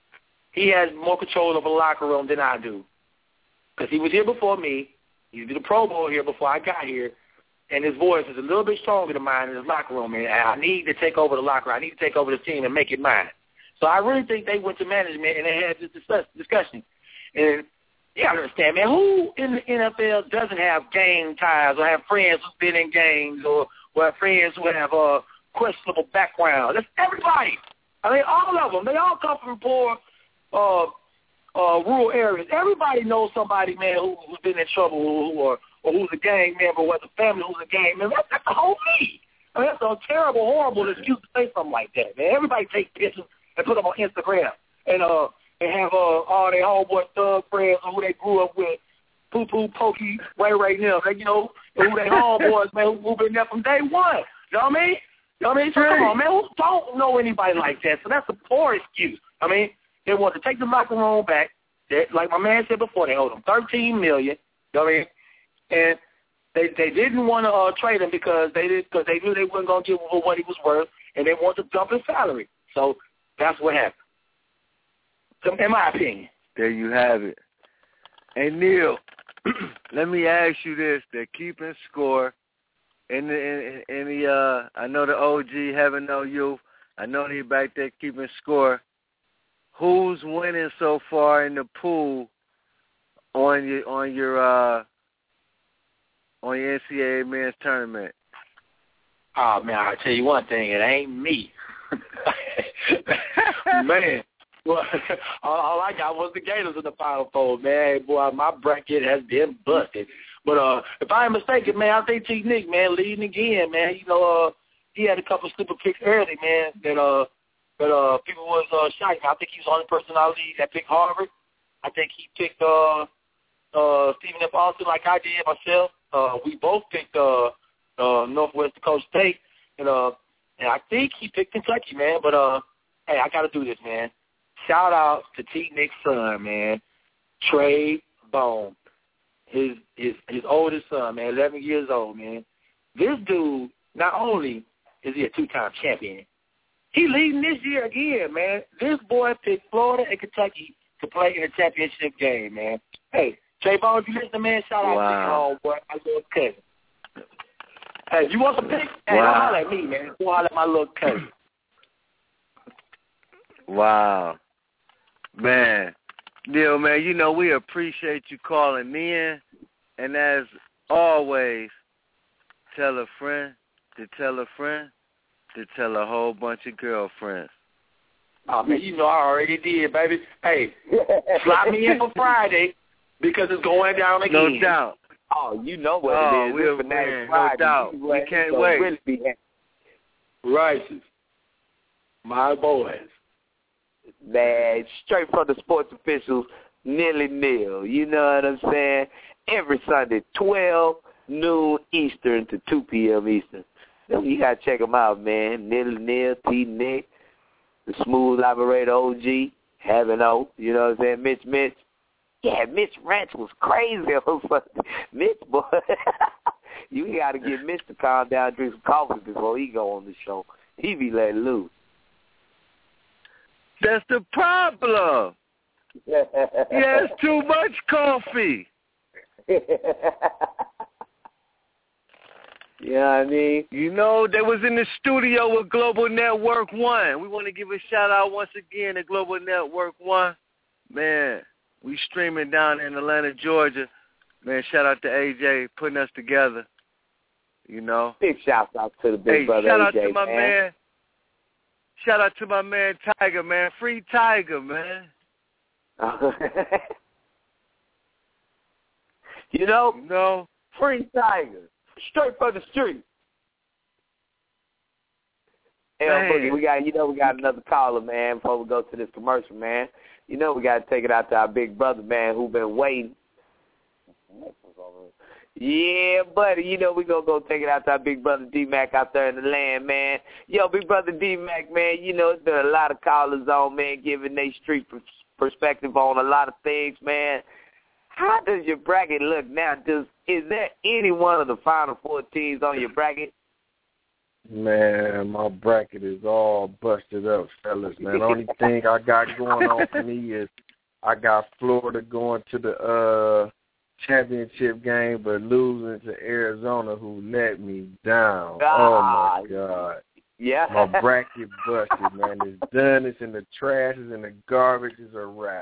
He has more control of a locker room than I do because he was here before me. He did a Pro Bowl here before I got here, and his voice is a little bit stronger than mine in his locker room. And I need to take over the locker room. I need to take over the team and make it mine. So I really think they went to management and they had this discussion. And you got to understand, man, who in the N F L doesn't have gang ties or have friends who've been in gangs or, or have friends who have a questionable background? That's everybody. I mean, all of them. They all come from poor uh, uh, rural areas. Everybody knows somebody, man, who, who's been in trouble who, or, or who's a gang member or has a family who's a gang member. That's, that's the whole league. I mean, that's a terrible, horrible excuse to say something like that, man. Everybody takes pictures and put them on Instagram and uh and have uh, all their homeboy thug friends or who they grew up with, Poo Poo, Pokey, Ray Ray them, like, you know, who they homeboys, man, who, who been there from day one. You know what I mean? You know what I mean? So come on, man, who don't know anybody like that? So that's a poor excuse. I mean, they want to take the locker room back. They, like my man said before, they owed him thirteen million dollars. You know what I mean? And they they didn't want to uh, trade him because they did because they knew they weren't going to give him what he was worth, and they wanted to dump his salary. So that's what happened. So, in my opinion. There you have it. Hey, Neil, let me ask you this. They're keeping score. In the, in, in the uh, I know the O G, Heaven Know You. I know they back there keeping score. Who's winning so far in the pool on your on your uh, on your N C double A men's tournament? Oh man, I'll tell you one thing. It ain't me. Man, well, all I got was the Gators in the Final Four, man. Boy, my bracket has been busted. But uh, if I am mistaken, man, I think T. Nick, man, leading again, man. You know, uh, he had a couple of stupid picks early, man, that uh, that uh, people was uh, shocked. I think he was the only person I lead that picked Harvard. I think he picked uh, uh, Stephen F. Austin like I did myself. Uh, we both picked uh, uh, Northwest Dakota State, and uh, and I think he picked Kentucky, man. But uh, hey, I got to do this, man. Shout out to T. Nick's son, man, Trey Bone. His his his oldest son, man, eleven years old, man. This dude, not only is he a two-time champion, he leading this year again, man. This boy picked Florida and Kentucky to play in a championship game, man. Hey, Trey Bone, if you listen, man, shout out wow. to you, homeboy, my little cousin. Hey, you want some picks? Hey, wow. don't holler at me, man. Don't holler at my little cousin. Wow. Man. Neil, man, you know, we appreciate you calling in. And as always, tell a friend to tell a friend to tell a whole bunch of girlfriends. Oh, man, you know I already did, baby. Hey, slot me in for Friday because it's going down again. No doubt. Oh, you know what oh, it is. We'll, it's man, Friday. No doubt. You We can't so wait. Really be happy. Righteous. My boys. Man, straight from the sports officials, nearly nil. You know what I'm saying? Every Sunday, twelve noon Eastern to two p.m. Eastern. You got to check them out, man. Nearly nil, T-Nick, the Smooth Operator O G, Having O, you know what I'm saying? Mitch Mitch. Yeah, Mitch Ranch was crazy. Mitch, boy. You got to get Mitch to calm down, drink some coffee before he go on the show. He be let loose. That's the problem. He has too much coffee. You know what I mean? You know, they was in the studio with Global Network One. We want to give a shout-out once again to Global Network One. Man, we streaming down in Atlanta, Georgia. Man, shout out to A J putting us together. You know. Big shout out to the big hey, brother shout A J, out to my man. man. Shout out to my man Tiger, man. Free Tiger, man. you know, you know, free Tiger. Straight from the street. Hey, Boogie, we got, you know, we got another caller, man, before we go to this commercial, man. You know, we got to take it out to our big brother, man, who been waiting. Yeah, buddy, you know, we going to go take it out to our big brother D-Mac out there in the land, man. Yo, big brother D-Mac, man, you know, it's been a lot of callers on, man, giving their street perspective on a lot of things, man. How does your bracket look now? Does Is there any one of the Final Four teams on your bracket? Man, my bracket is all busted up, fellas, man. The only thing I got going on for me is I got Florida going to the uh, championship game but losing to Arizona, who let me down. Ah, oh, my God. Yeah. My bracket busted, man. It's done. It's in the trash. It's in the garbage. It's a wrap.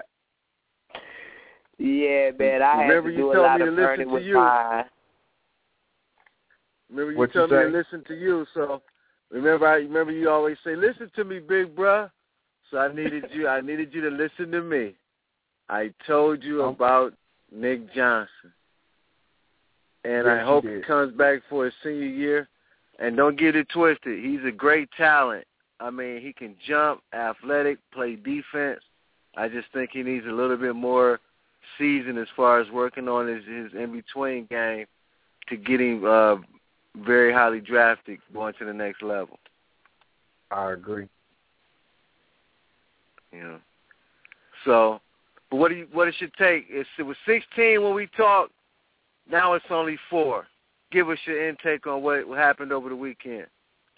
Yeah, man, I had Remember to you do a told lot me of to learning listen to with you. mine. Remember you what told you me say? to listen to you, so remember I remember you always say, listen to me, big bruh. So I needed you I needed you to listen to me. I told you oh. about Nick Johnson. And yes, I hope he he comes back for his senior year. And don't get it twisted. He's a great talent. I mean, he can jump, athletic, play defense. I just think he needs a little bit more season as far as working on his, his in-between game to get him uh, very highly drafted going to the next level. I agree. You know. So, but what do you, what it should take? It's, it was sixteen when we talked. Now it's only four. Give us your intake on what, what happened over the weekend.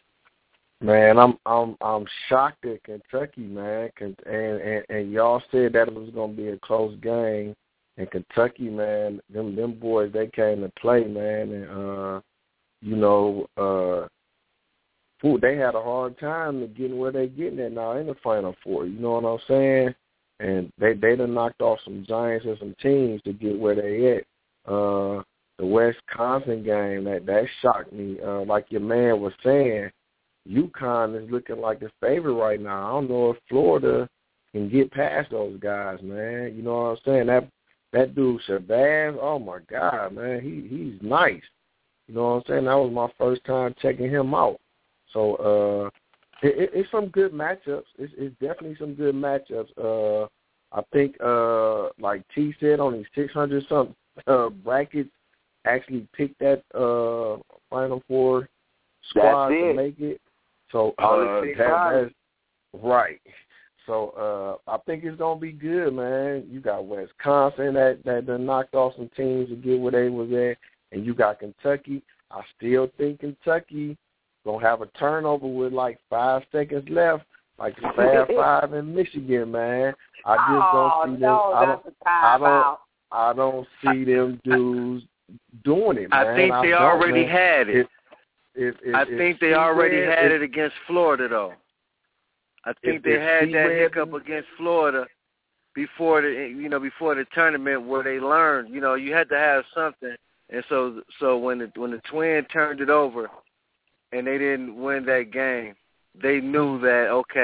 Man, I'm I'm I'm shocked at Kentucky, man, and and, and y'all said that it was gonna be a close game. And Kentucky, man, them them boys, they came to play, man, and uh, you know, uh, fool, they had a hard time to getting where they getting at now in the Final Four. You know what I'm saying? And they they done knocked off some giants and some teams to get where they at. Uh, the Wisconsin game, that that shocked me. Uh, like your man was saying, UConn is looking like the favorite right now. I don't know if Florida can get past those guys, man. You know what I'm saying? That that dude Shabazz, oh my God, man, he he's nice. You know what I'm saying? That was my first time checking him out. So uh, it, it, it's some good matchups. It's, it's definitely some good matchups. Uh, I think, uh, like T said, only six hundred something uh, brackets actually picked that uh, Final Four squad to make it. So uh, that, that's right. So uh, I think it's gonna be good, man. You got Wisconsin that that done knocked off some teams to get where they was at, and you got Kentucky. I still think Kentucky gonna have a turnover with like five seconds left, like the Fab Five in Michigan, man. I just don't oh, see them. No, I don't. that's I don't. out. I don't see them dudes doing it, man. I think they I already man. had it. If, if, if, I if think they already Red, had if, it against Florida, though. I think if, they if had that Red, hiccup against Florida before the you know before the tournament where they learned. You know, you had to have something, and so so when the when the Twin turned it over, and they didn't win that game, they knew that okay,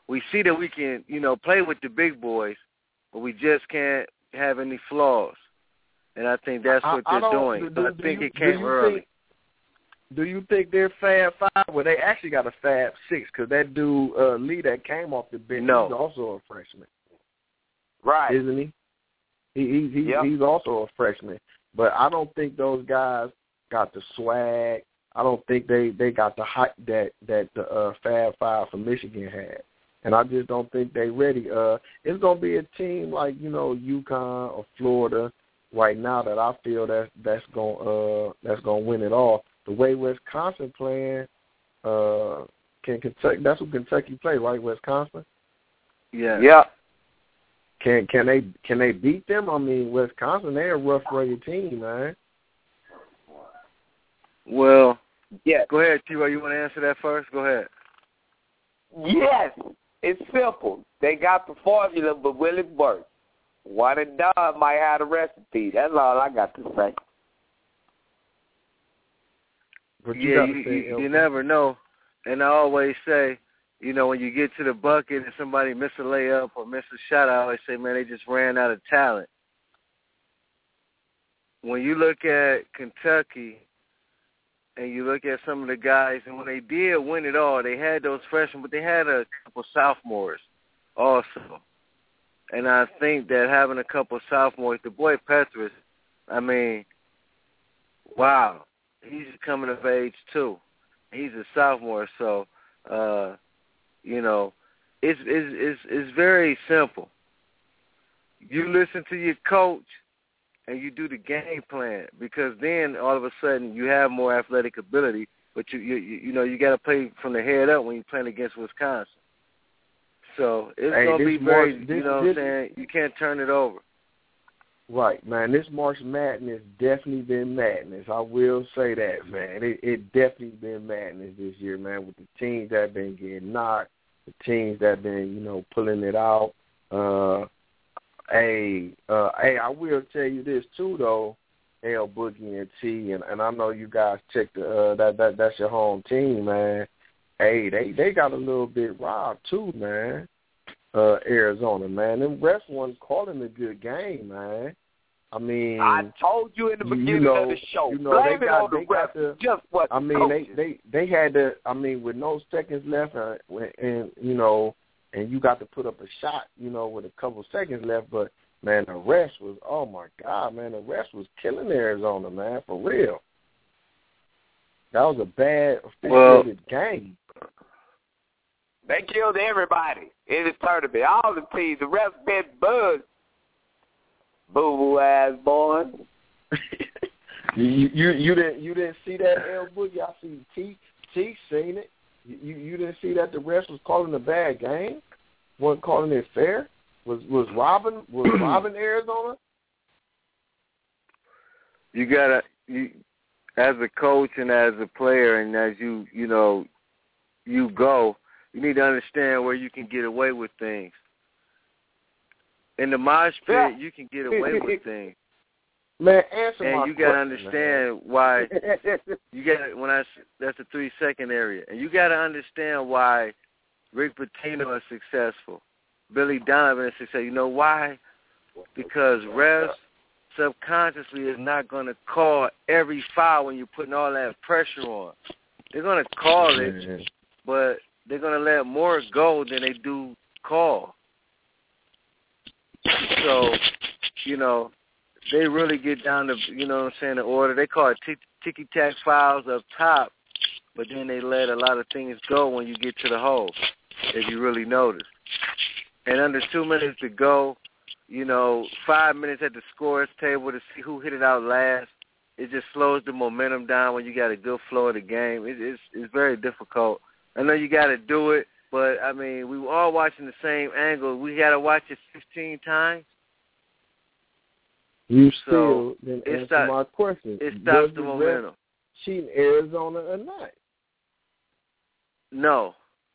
we see that we can, you know, play with the big boys, but we just can't have any flaws. And I think that's what I, they're I doing. do, But I do think you, it came do early. Think, do you think they're Fab Five? Well, they actually got a Fab Six because that dude uh, Lee that came off the bench, no. he's also a freshman. Right. Isn't he? He, he, he yep. He's also a freshman. But I don't think those guys got the swag. I don't think they, they got the hype that, that the uh, Fab Five from Michigan had. And I just don't think they ready. Uh, it's going to be a team like, you know, UConn or Florida right now that I feel that that's going uh that's going to win it all. The way Wisconsin playing, uh, can Kentucky? That's what Kentucky play, right? Wisconsin. Yeah. Yeah. Can can they can they beat them? I mean, Wisconsin, they're a rough rated team, man. Well, yeah. Go ahead, T-Roy. You want to answer that first? Go ahead. Yes. It's simple. They got the formula, but will it work? One and done might have the recipe. That's all I got to say. But you yeah, gotta you, say, you, you never know. And I always say, you know, when you get to the bucket and somebody miss a layup or miss a shot, I always say, man, they just ran out of talent. When you look at Kentucky and you look at some of the guys, and when they did win it all, they had those freshmen, but they had a couple sophomores also. And I think that having a couple sophomores, the boy Petrus, I mean, wow, he's coming of age too. He's a sophomore, so uh, you know, it's it's it's it's very simple. You listen to your coach and you do the game plan, because then all of a sudden you have more athletic ability. But you you you know you got to play from the head up when you're playing against Wisconsin. So it's hey, gonna be March, very, this, you know this, what I'm saying? You can't turn it over. Right, man. This March Madness definitely been madness. I will say that, man. It, it definitely been madness this year, man, with the teams that been getting knocked, the teams that been, you know, pulling it out. Uh, hey, uh, hey, I will tell you this too, though, L Boogie and T, and, and I know you guys check the uh, that that that's your home team, man. Hey, they they got a little bit robbed too, man. Uh, Arizona, man. Them refs wasn't calling a good game, man. I mean, I told you in the beginning you know, of the show. You know, Blame they it got, on the they got refs. the, Just what I mean, coaches. they, they they had to. I mean, with no seconds left, uh, and you know, and you got to put up a shot, you know, with a couple seconds left. But man, the rest was, oh my God, man, the rest was killing Arizona, man, for real. That was a bad officiated well, game. They killed everybody in this tournament. All the teams. The refs been buzzed. Boo-boo ass boy. you, you you didn't you didn't see that, L Boogie? I see T T seen it. You you didn't see that the refs was calling a bad game? Wasn't calling it fair? Was was Robin was Robin Arizona? You gotta you as a coach and as a player, and as you you know you go. You need to understand where you can get away with things. In the mosh pit, yeah. you can get away with things. Man, answer and my you gotta question, understand man. why. You got when I that's a three second area, and you gotta understand why Rick Pitino is successful, Billy Donovan is successful. You know why? Because refs subconsciously is not gonna call every foul when you're putting all that pressure on. They're gonna call it, mm-hmm. but they're going to let more go than they do call. So, you know, they really get down to, you know what I'm saying, the order. They call it t- ticky-tack fouls up top, but then they let a lot of things go when you get to the hole, if you really notice. And under two minutes to go, you know, five minutes at the scorer's table to see who hit it out last, it just slows the momentum down when you got a good flow of the game. It, it's, it's very difficult. I know you got to do it, but, I mean, we were all watching the same angle. We got to watch it fifteen times. You so still didn't answer stops, my question. It stops the momentum. Cheating Arizona or not? No.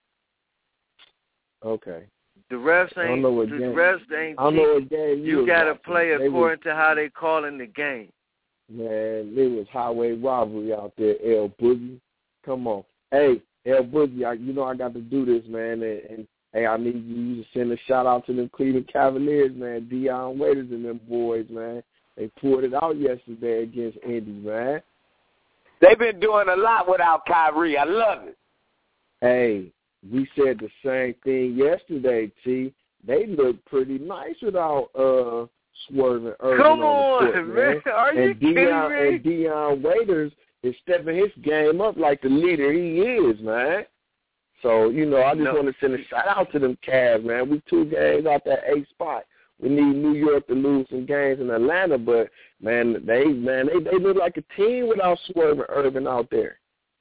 Okay. The refs ain't, the game, refs ain't I know what game you you got to watching. play they according was, to how they call in the game. Man, there was highway robbery out there, L Boogie. Come on. Hey, L Boogie, I, you know I got to do this, man, and, and hey, I need you to send a shout-out to them Cleveland Cavaliers, man, Dion Waiters and them boys, man. They pulled it out yesterday against Indy, man. They've been doing a lot without Kyrie. I love it. Hey, we said the same thing yesterday, T. They look pretty nice without uh, Swerve Irvin Come on, on, the court, man. man. Are you and Dion, kidding me? And Dion Waiters is stepping his game up like the leader he is, man. So, you know, I just no. want to send a shout-out to them Cavs, man. We two games out that eighth spot. We need New York to lose some games in Atlanta, but, man, they man they, they look like a team without Swerve Irvin out there.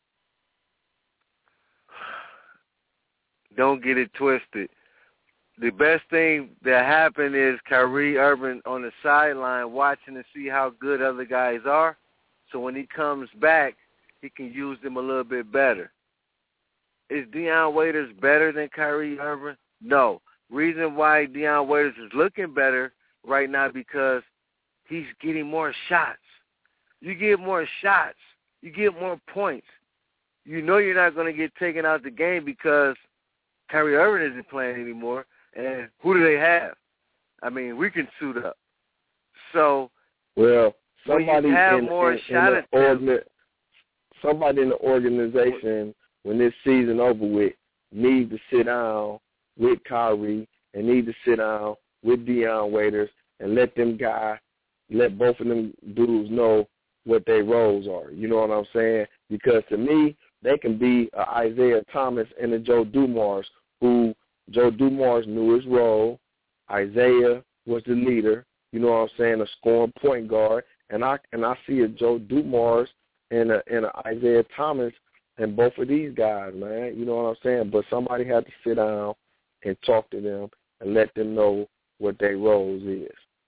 Don't get it twisted. The best thing that happened is Kyrie Irving on the sideline watching to see how good other guys are. So when he comes back, he can use them a little bit better. Is Dion Waiters better than Kyrie Irving? No. Reason why Dion Waiters is looking better right now because he's getting more shots. You get more shots, you get more points. You know you're not going to get taken out the game because Kyrie Irving isn't playing anymore. And who do they have? I mean, we can suit up. So, well, somebody when you have in, more in, shot in the organ- somebody in the organization, when this season over with, need to sit down with Kyrie and need to sit down with Dion Waiters and let them guys, let both of them dudes know what their roles are. You know what I'm saying? Because to me, they can be a Isaiah Thomas and a Joe Dumars, who Joe Dumars knew his role. Isaiah was the leader. You know what I'm saying? A scoring point guard, and I and I see a Joe Dumars and a and a Isaiah Thomas and both of these guys, man. You know what I'm saying? But somebody had to sit down and talk to them and let them know what their roles is,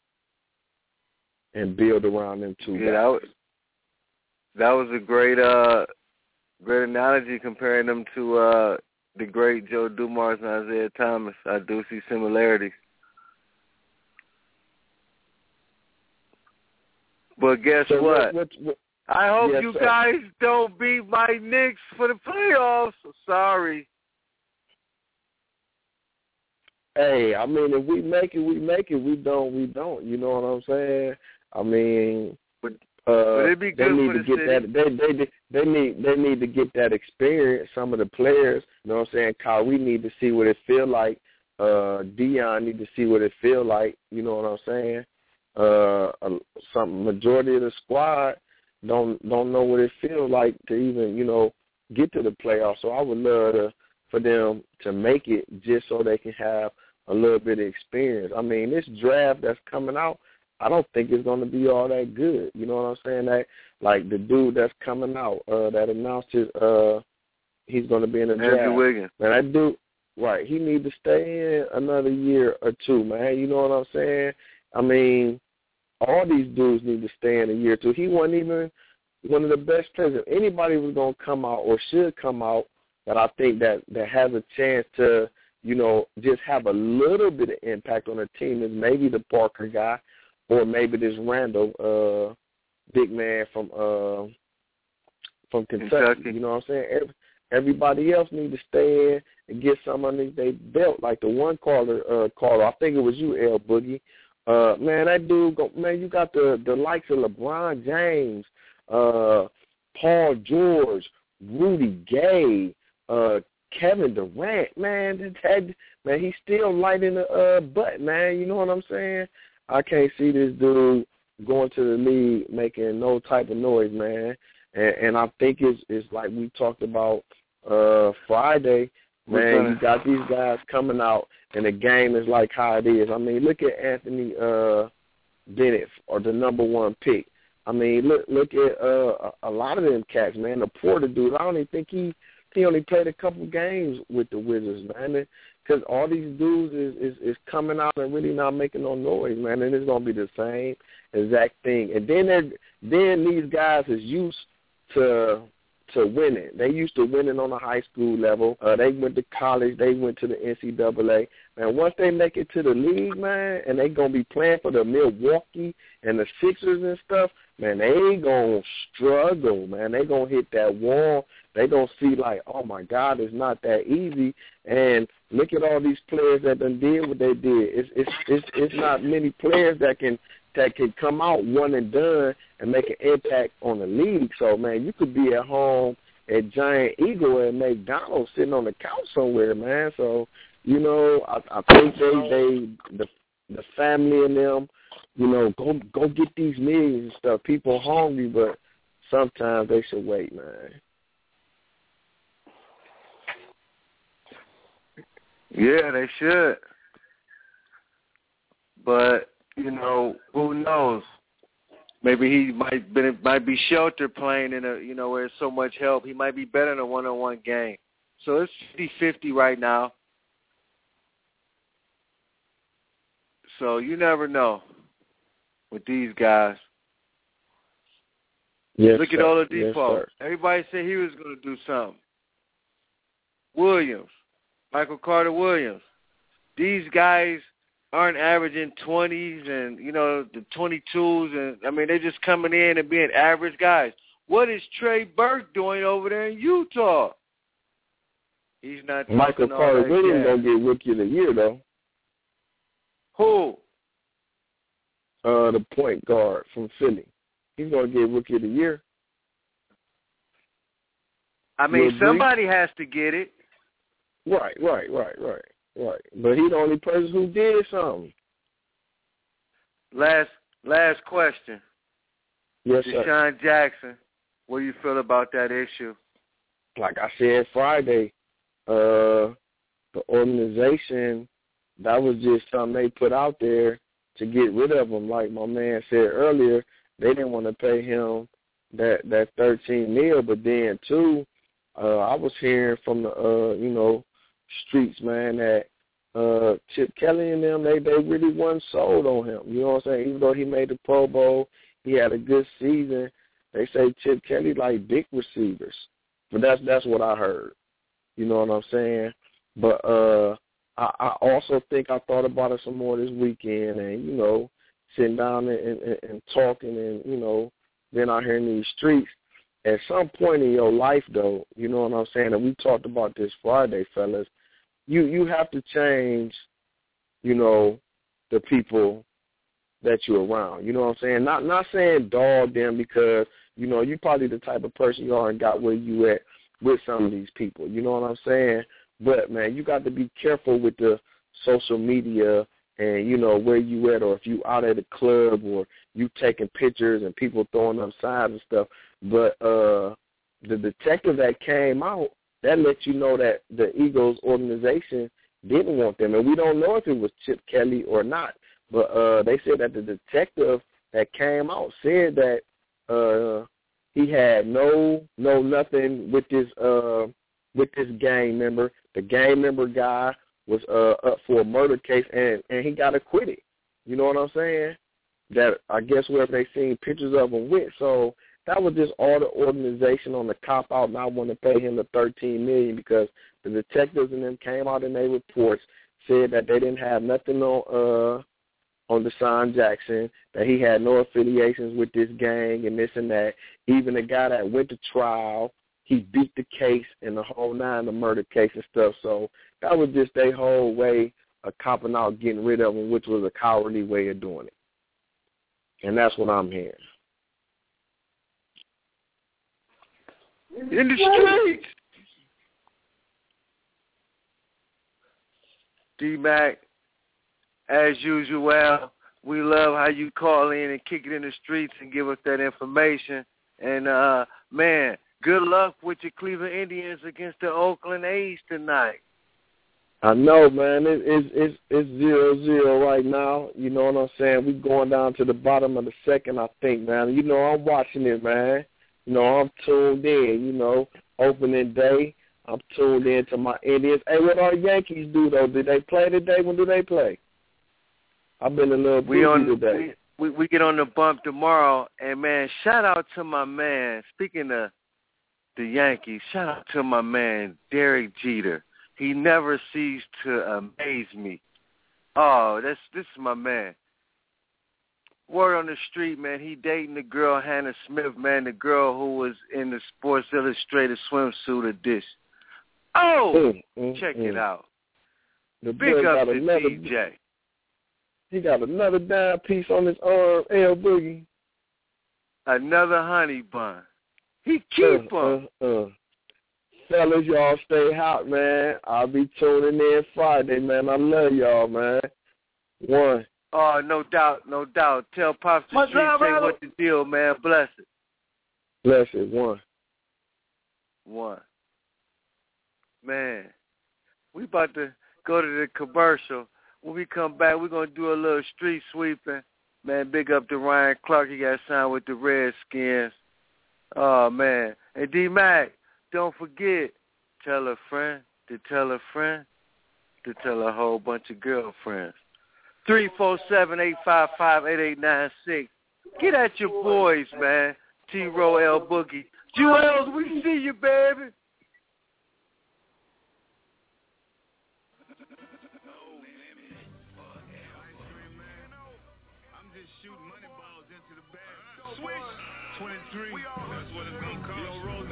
and build around them two yeah, guys. That was, that was a great uh great analogy comparing them to uh the great Joe Dumars and Isaiah Thomas. I do see similarities. But guess so what? what, what, what? I hope yes, you sir. guys don't beat my Knicks for the playoffs. Sorry. Hey, I mean, if we make it, we make it. We don't, we don't. You know what I'm saying? I mean, but, uh, but it'd be good they need for to the get city. that. They, they, they need, they need to get that experience. Some of the players, you know what I'm saying? Kyrie need to see what it feel like. Uh, Dion need to see what it feel like. You know what I'm saying? Uh, some majority of the squad don't don't know what it feels like to even, you know, get to the playoffs. So I would love to, for them to make it just so they can have a little bit of experience. I mean, this draft that's coming out, I don't think it's going to be all that good. You know what I'm saying? That like the dude that's coming out uh, that announced his, uh, he's going to be in the draft. Andrew Wiggins. Man, that dude, right? He need to stay in another year or two, man. You know what I'm saying? I mean, all these dudes need to stay in a year or two. He wasn't even one of the best players. If anybody was going to come out or should come out that I think that, that has a chance to, you know, just have a little bit of impact on the team is maybe the Parker guy or maybe this Randall, uh, big man from uh, from Kentucky. Kentucky. You know what I'm saying? Every, everybody else need to stay in and get some underneath their belt, like the one caller, uh, caller. I think it was you, L Boogie. Uh, man, that dude, go, man, you got the, the likes of LeBron James, uh, Paul George, Rudy Gay, uh, Kevin Durant, man, that, man, he's still lighting the uh, butt, man. You know what I'm saying? I can't see this dude going to the league making no type of noise, man. And, and I think it's, it's like we talked about uh, Friday, man, you got these guys coming out, and the game is like how it is. I mean, look at Anthony uh, Bennett, or the number one pick. I mean, look look at uh, a lot of them cats, man. The Porter dude, I don't even think he he only played a couple games with the Wizards, man. Because all these dudes is, is, is coming out and really not making no noise, man. And it's going to be the same exact thing. And then then these guys is used to to winning. They used to winning on a high school level. Uh, they went to college. They went to the N C double A. And once they make it to the league, man, and they going to be playing for the Milwaukee and the Sixers and stuff, man, they ain't going to struggle, man. They going to hit that wall. They going to see like, oh, my God, it's not that easy. And look at all these players that done did what they did. It's it's it's, it's not many players that can that can come out one and done and make an impact on the league. So, man, you could be at home at Giant Eagle and McDonald's sitting on the couch somewhere, man. So, you know, I, I think they, they the the family and them, you know, go go get these millions and stuff. People hungry, but sometimes they should wait, man. Yeah, they should. But, you know, who knows? Maybe he might been might be shelter playing in a, you know, where there's so much help. He might be better in a one-on-one game. So it's fifty-fifty right now. So you never know with these guys. Yes, Look sir. at Oladipo. Yes, Everybody said he was going to do something. Williams, Michael Carter Williams. These guys aren't averaging twenties and, you know, the twenty-twos. And, I mean, they're just coming in and being average guys. What is Trey Burke doing over there in Utah? He's not Michael Carter Williams going to get Rookie of the Year, though. Who? Uh, the point guard from Philly. He's going to get Rookie of the Year. I mean, somebody has to get it. Right, right, right, right, right. But he's the only person who did something. Last last question. Yes, sir. Deshaun Jackson, what do you feel about that issue? Like I said Friday, uh, the organization, that was just something they put out there to get rid of him. Like my man said earlier, they didn't want to pay him that that thirteen mil, but then too, uh, I was hearing from the uh, you know, streets, man, that uh, Chip Kelly and them, they, they really weren't sold on him. You know what I'm saying? Even though he made the Pro Bowl, he had a good season. They say Chip Kelly like big receivers. But that's that's what I heard. You know what I'm saying? But uh, I, I also think I thought about it some more this weekend, and, you know, sitting down and, and, and talking and, you know, being out here in these streets. At some point in your life, though, you know what I'm saying, and we talked about this Friday, fellas, you, you have to change, you know, the people that you're around. You know what I'm saying? Not not saying dog them because, you know, you're probably the type of person you are and got where you at with some of these people. You know what I'm saying? But, man, you got to be careful with the social media and, you know, where you at, or if you out at a club or you taking pictures and people throwing up signs and stuff. But uh, the detective that came out, that lets you know that the Eagles organization didn't want them. And we don't know if it was Chip Kelly or not. But uh, they said that the detective that came out said that uh, he had no, no nothing with this uh, with this gang member. The gang member guy was uh, up for a murder case, and, and he got acquitted. You know what I'm saying? That I guess wherever they seen pictures of him with. So that was just all the organization on the cop out not wanting to pay him the thirteen million dollars because the detectives and them came out in their reports, said that they didn't have nothing on uh, on Deshaun Jackson, that he had no affiliations with this gang and this and that. Even the guy that went to trial, he beat the case and the whole nine, the murder case and stuff. So that was just their whole way of copping out, getting rid of him, which was a cowardly way of doing it. And that's what I'm hearing. In the streets. D-Mac, as usual, we love how you call in and kick it in the streets and give us that information. And, uh, man, good luck with your Cleveland Indians against the Oakland A's tonight. I know, man. It, it's it's it's zero zero right now. You know what I'm saying? We're going down to the bottom of the second, I think, man. You know, I'm watching it, man. You know, I'm tuned in. You know, opening day, I'm tuned in to my Indians. Hey, what our Yankees do though? Did they play today? When do they play? I've been a little busy we on, today. We, we we get on the bump tomorrow, and man, shout out to my man. Speaking of the Yankees, shout out to my man Derek Jeter. He never ceased to amaze me. Oh, that's this is my man. word on the street, man, he dating the girl, Hannah Smith, man, the girl who was in the Sports Illustrated swimsuit edition. Oh, mm, mm, check mm. it out. The Big up to another, D J. He got another dime piece on his arm, L Boogie. Another honey bun. He keep uh, them. Uh, uh. Fellas, y'all stay hot, man. I'll be tuning in Friday, man. I love y'all, man. One. Oh, no doubt, no doubt. Tell Pops the street, say what the deal, man. Bless it. Bless it. One. One. Man, we about to go to the commercial. When we come back, we're going to do a little street sweeping. Man, big up to Ryan Clark. He got signed with the Redskins. Oh, man. And D-Mac, don't forget, tell a friend to tell a friend to tell a whole bunch of girlfriends. three four seven, eight five five, eight eight nine six. Get at your boys, man. T-Row, L Boogie. Jewels, we see you, baby. Switch twenty-three. That's what it's gonna cost. Yo, Rose.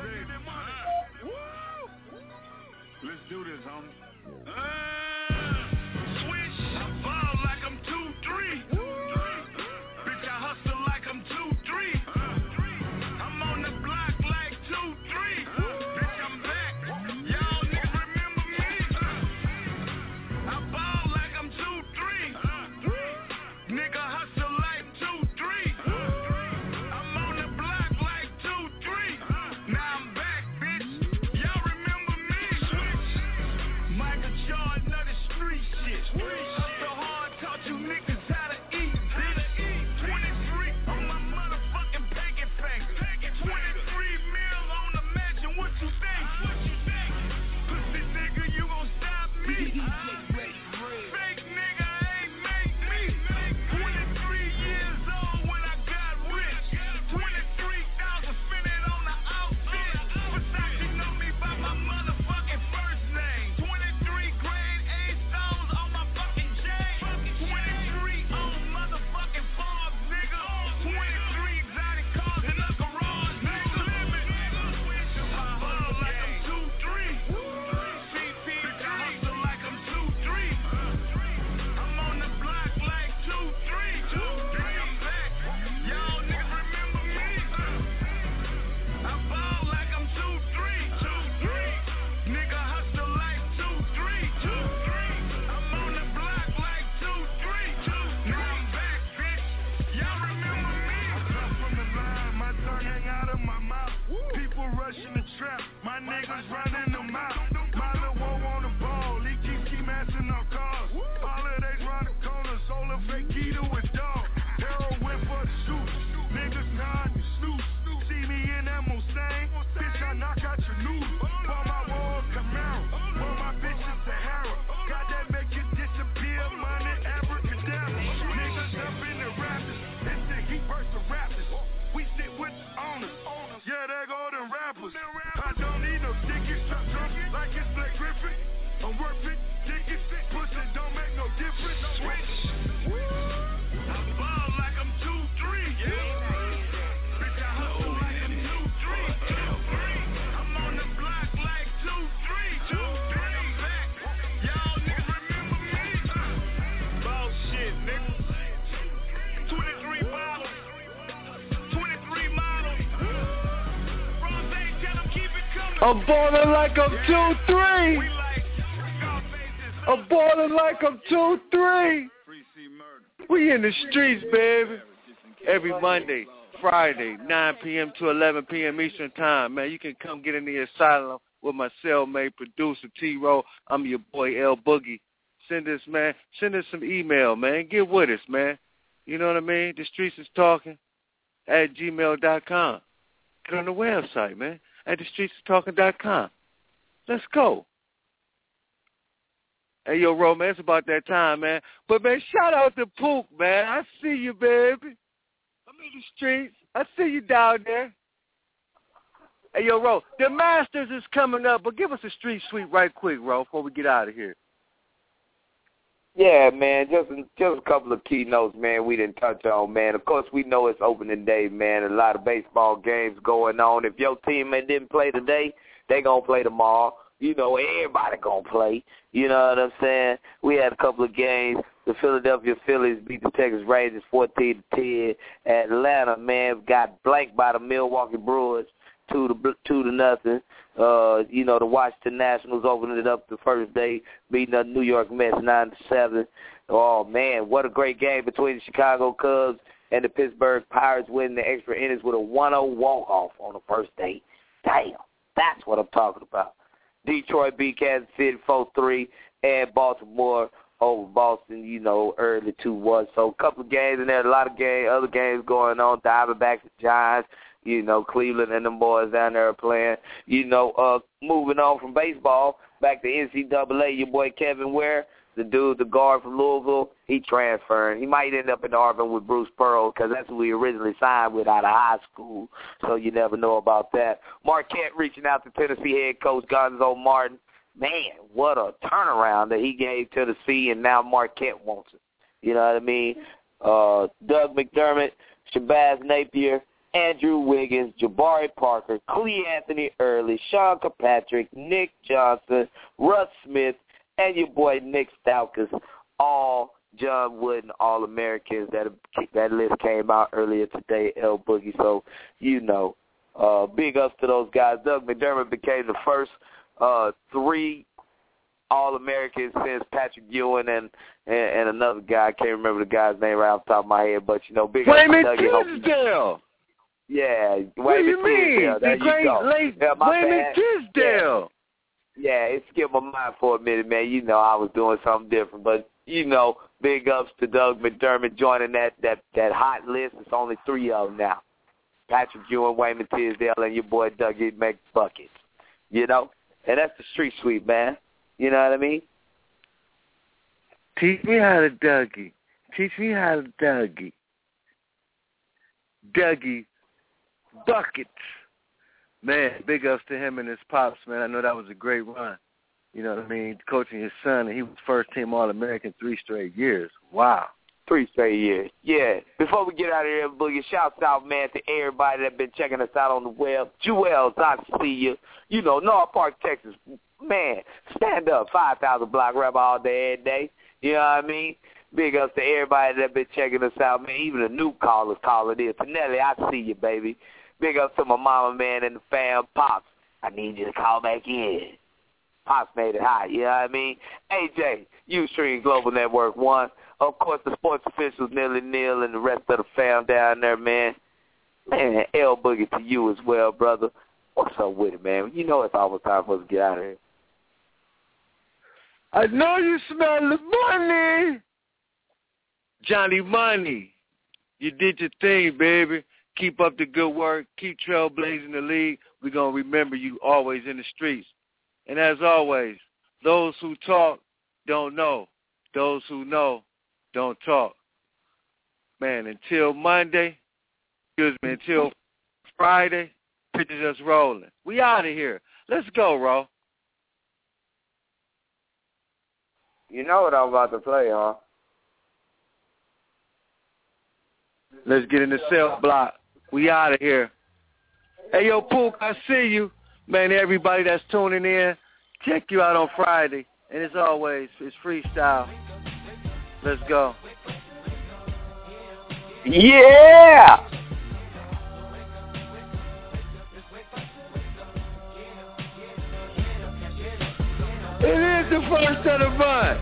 Let's do this, homie. Uh, switch. I ball like I'm two three. Bitch, I hustle like I'm two three. I'm on the block like two three. Bitch, I'm back. Y'all niggas remember me? I ball like I'm two three. Nigga hustle like two three. I'm ballin' like I'm two three. I'm ballin' like I'm two three. We in the streets, baby. Every Monday, Friday, nine p.m. to eleven p.m. Eastern Time. Man, you can come get in the asylum with my cellmate producer, T-Row. I'm your boy, L Boogie. Send us, man. Send us some email, man. Get with us, man. You know what I mean? The streets is talking at gmail dot com. Get on the website, man. At the streets is talking dot com. Let's go. Hey, yo, Roman, it's about that time, man. But, man, shout out to Pook, man. I see you, baby. I'm in the streets. I see you down there. Hey, yo, Ro, the Masters is coming up, but give us a street sweep right quick, Ro, before we get out of here. Yeah, man, just just a couple of keynotes, man, we didn't touch on, man. Of course, we know it's opening day, man. A lot of baseball games going on. If your team didn't play today, they going to play tomorrow. You know, everybody going to play. You know what I'm saying? We had a couple of games. The Philadelphia Phillies beat the Texas Rangers fourteen to ten. Atlanta, man, got blanked by the Milwaukee Brewers two to two to nothing. Uh, you know, the Washington Nationals opened it up the first day, beating the New York Mets nine to seven. Oh man, what a great game between the Chicago Cubs and the Pittsburgh Pirates, winning the extra innings with a one oh walk-off on the first day. Damn, that's what I'm talking about. Detroit beat Kansas City four three, and Baltimore over Boston, you know, early two one. So a couple of games in there, a lot of game, other games going on. Diamondbacks and Giants, you know, Cleveland and them boys down there are playing. You know, uh, moving on from baseball, back to N C double A, your boy Kevin Ware, the dude, the guard from Louisville, he transferring. He might end up in Auburn with Bruce Pearl because that's who he originally signed with out of high school, so you never know about that. Marquette reaching out to Tennessee head coach Gonzo Martin. Man, what a turnaround that he gave Tennessee, and now Marquette wants it. You know what I mean? Uh, Doug McDermott, Shabazz Napier, Andrew Wiggins, Jabari Parker, Clee Anthony Early, Sean Kirkpatrick, Nick Johnson, Russ Smith, and your boy Nick Stauskas, all John Wooden All-Americans. That that list came out earlier today, L Boogie. So, you know, uh, big ups to those guys. Doug McDermott became the first uh, three All-Americans since Patrick Ewing and, and and another guy. I can't remember the guy's name right off the top of my head, but, you know, big ups to Wayman Dougie. Tisdale. Yeah. What do you mean? Tisdale. There The you great go. late Yeah, my Wayman bad. Tisdale. Yeah, it skipped my mind for a minute, man. You know I was doing something different. But, you know, big ups to Doug McDermott joining that, that, that hot list. It's only three of them now. Patrick Ewing, Wayman Tisdale, and your boy Dougie McBuckets. You know? And that's the street sweep, man. You know what I mean? Teach me how to Dougie. Teach me how to Dougie. Dougie Buckets. Man, big ups to him and his pops, man. I know that was a great run. You know what I mean? Coaching his son, and he was first-team All-American three straight years. Wow. Three straight years. Yeah. Before we get out of here, Boogie, shouts out, man, to everybody that been checking us out on the web. Jewels, I see you. You know, North Park, Texas. Man, stand up. five thousand block rap all day, every day. You know what I mean? Big ups to everybody that been checking us out, man. Even the new callers calling in. Pinelli, I see you, baby. Big ups to my mama, man, and the fam. Pops, I need you to call back in. Pops made it hot, you know what I mean? A J, Ustream Global Network one. Of course, the sports officials, Nilly Neal, and the rest of the fam down there, man. Man, L Boogie to you as well, brother. What's up with it, man? You know it's almost time for us to get out of here. I know you smell the money. Johnny Money, you did your thing, baby. Keep up the good work. Keep trailblazing the league. We're going to remember you always in the streets. And as always, those who talk don't know. Those who know don't talk. Man, until Monday, excuse me, until Friday, pitches us rolling. We out of here. Let's go, Ro. You know what I'm about to play, huh? Let's get in the cell block. We out of here. Hey, yo, Pook, I see you. Man, everybody that's tuning in, check you out on Friday. And as always, it's freestyle. Let's go. Yeah! It is the first of the month.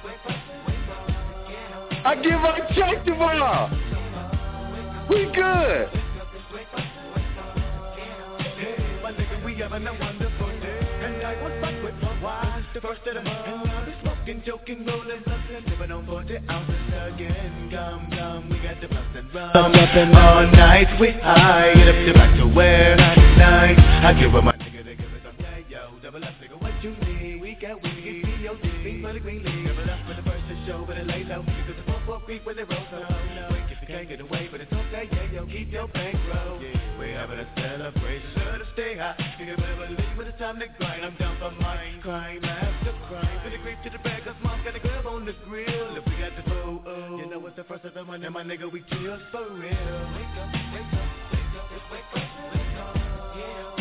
I give my check tomorrow. We good. Hey, my nigga, we having a wonderful day. And I was back with my wife, the first of the month. And I'll be smoking, joking, rolling, something, living on forty ounces again. Come, come, we got the bust and run. I'm nothing all night, we high. Get up to back to where ninety-nine. I give her my nigga, they give it some yeah, yo. Double up, nigga, what you need? We got weed, it's C O D. Beans for the green leaf. Double up for the first to show, but it lay low. Because the four four creep when they roll, so no. Can't get away, but it's okay, yeah, yo, keep your bankroll. Yeah, we're having a celebration, sure to stay high. You can better believe when it's time to grind. I'm down for mine, crime after crime. To the creep to the back, cause mom's got a grub on the grill. first of them, and then my nigga, we kill for real. Wake up, wake up, wake up, wake up, wake up, yeah.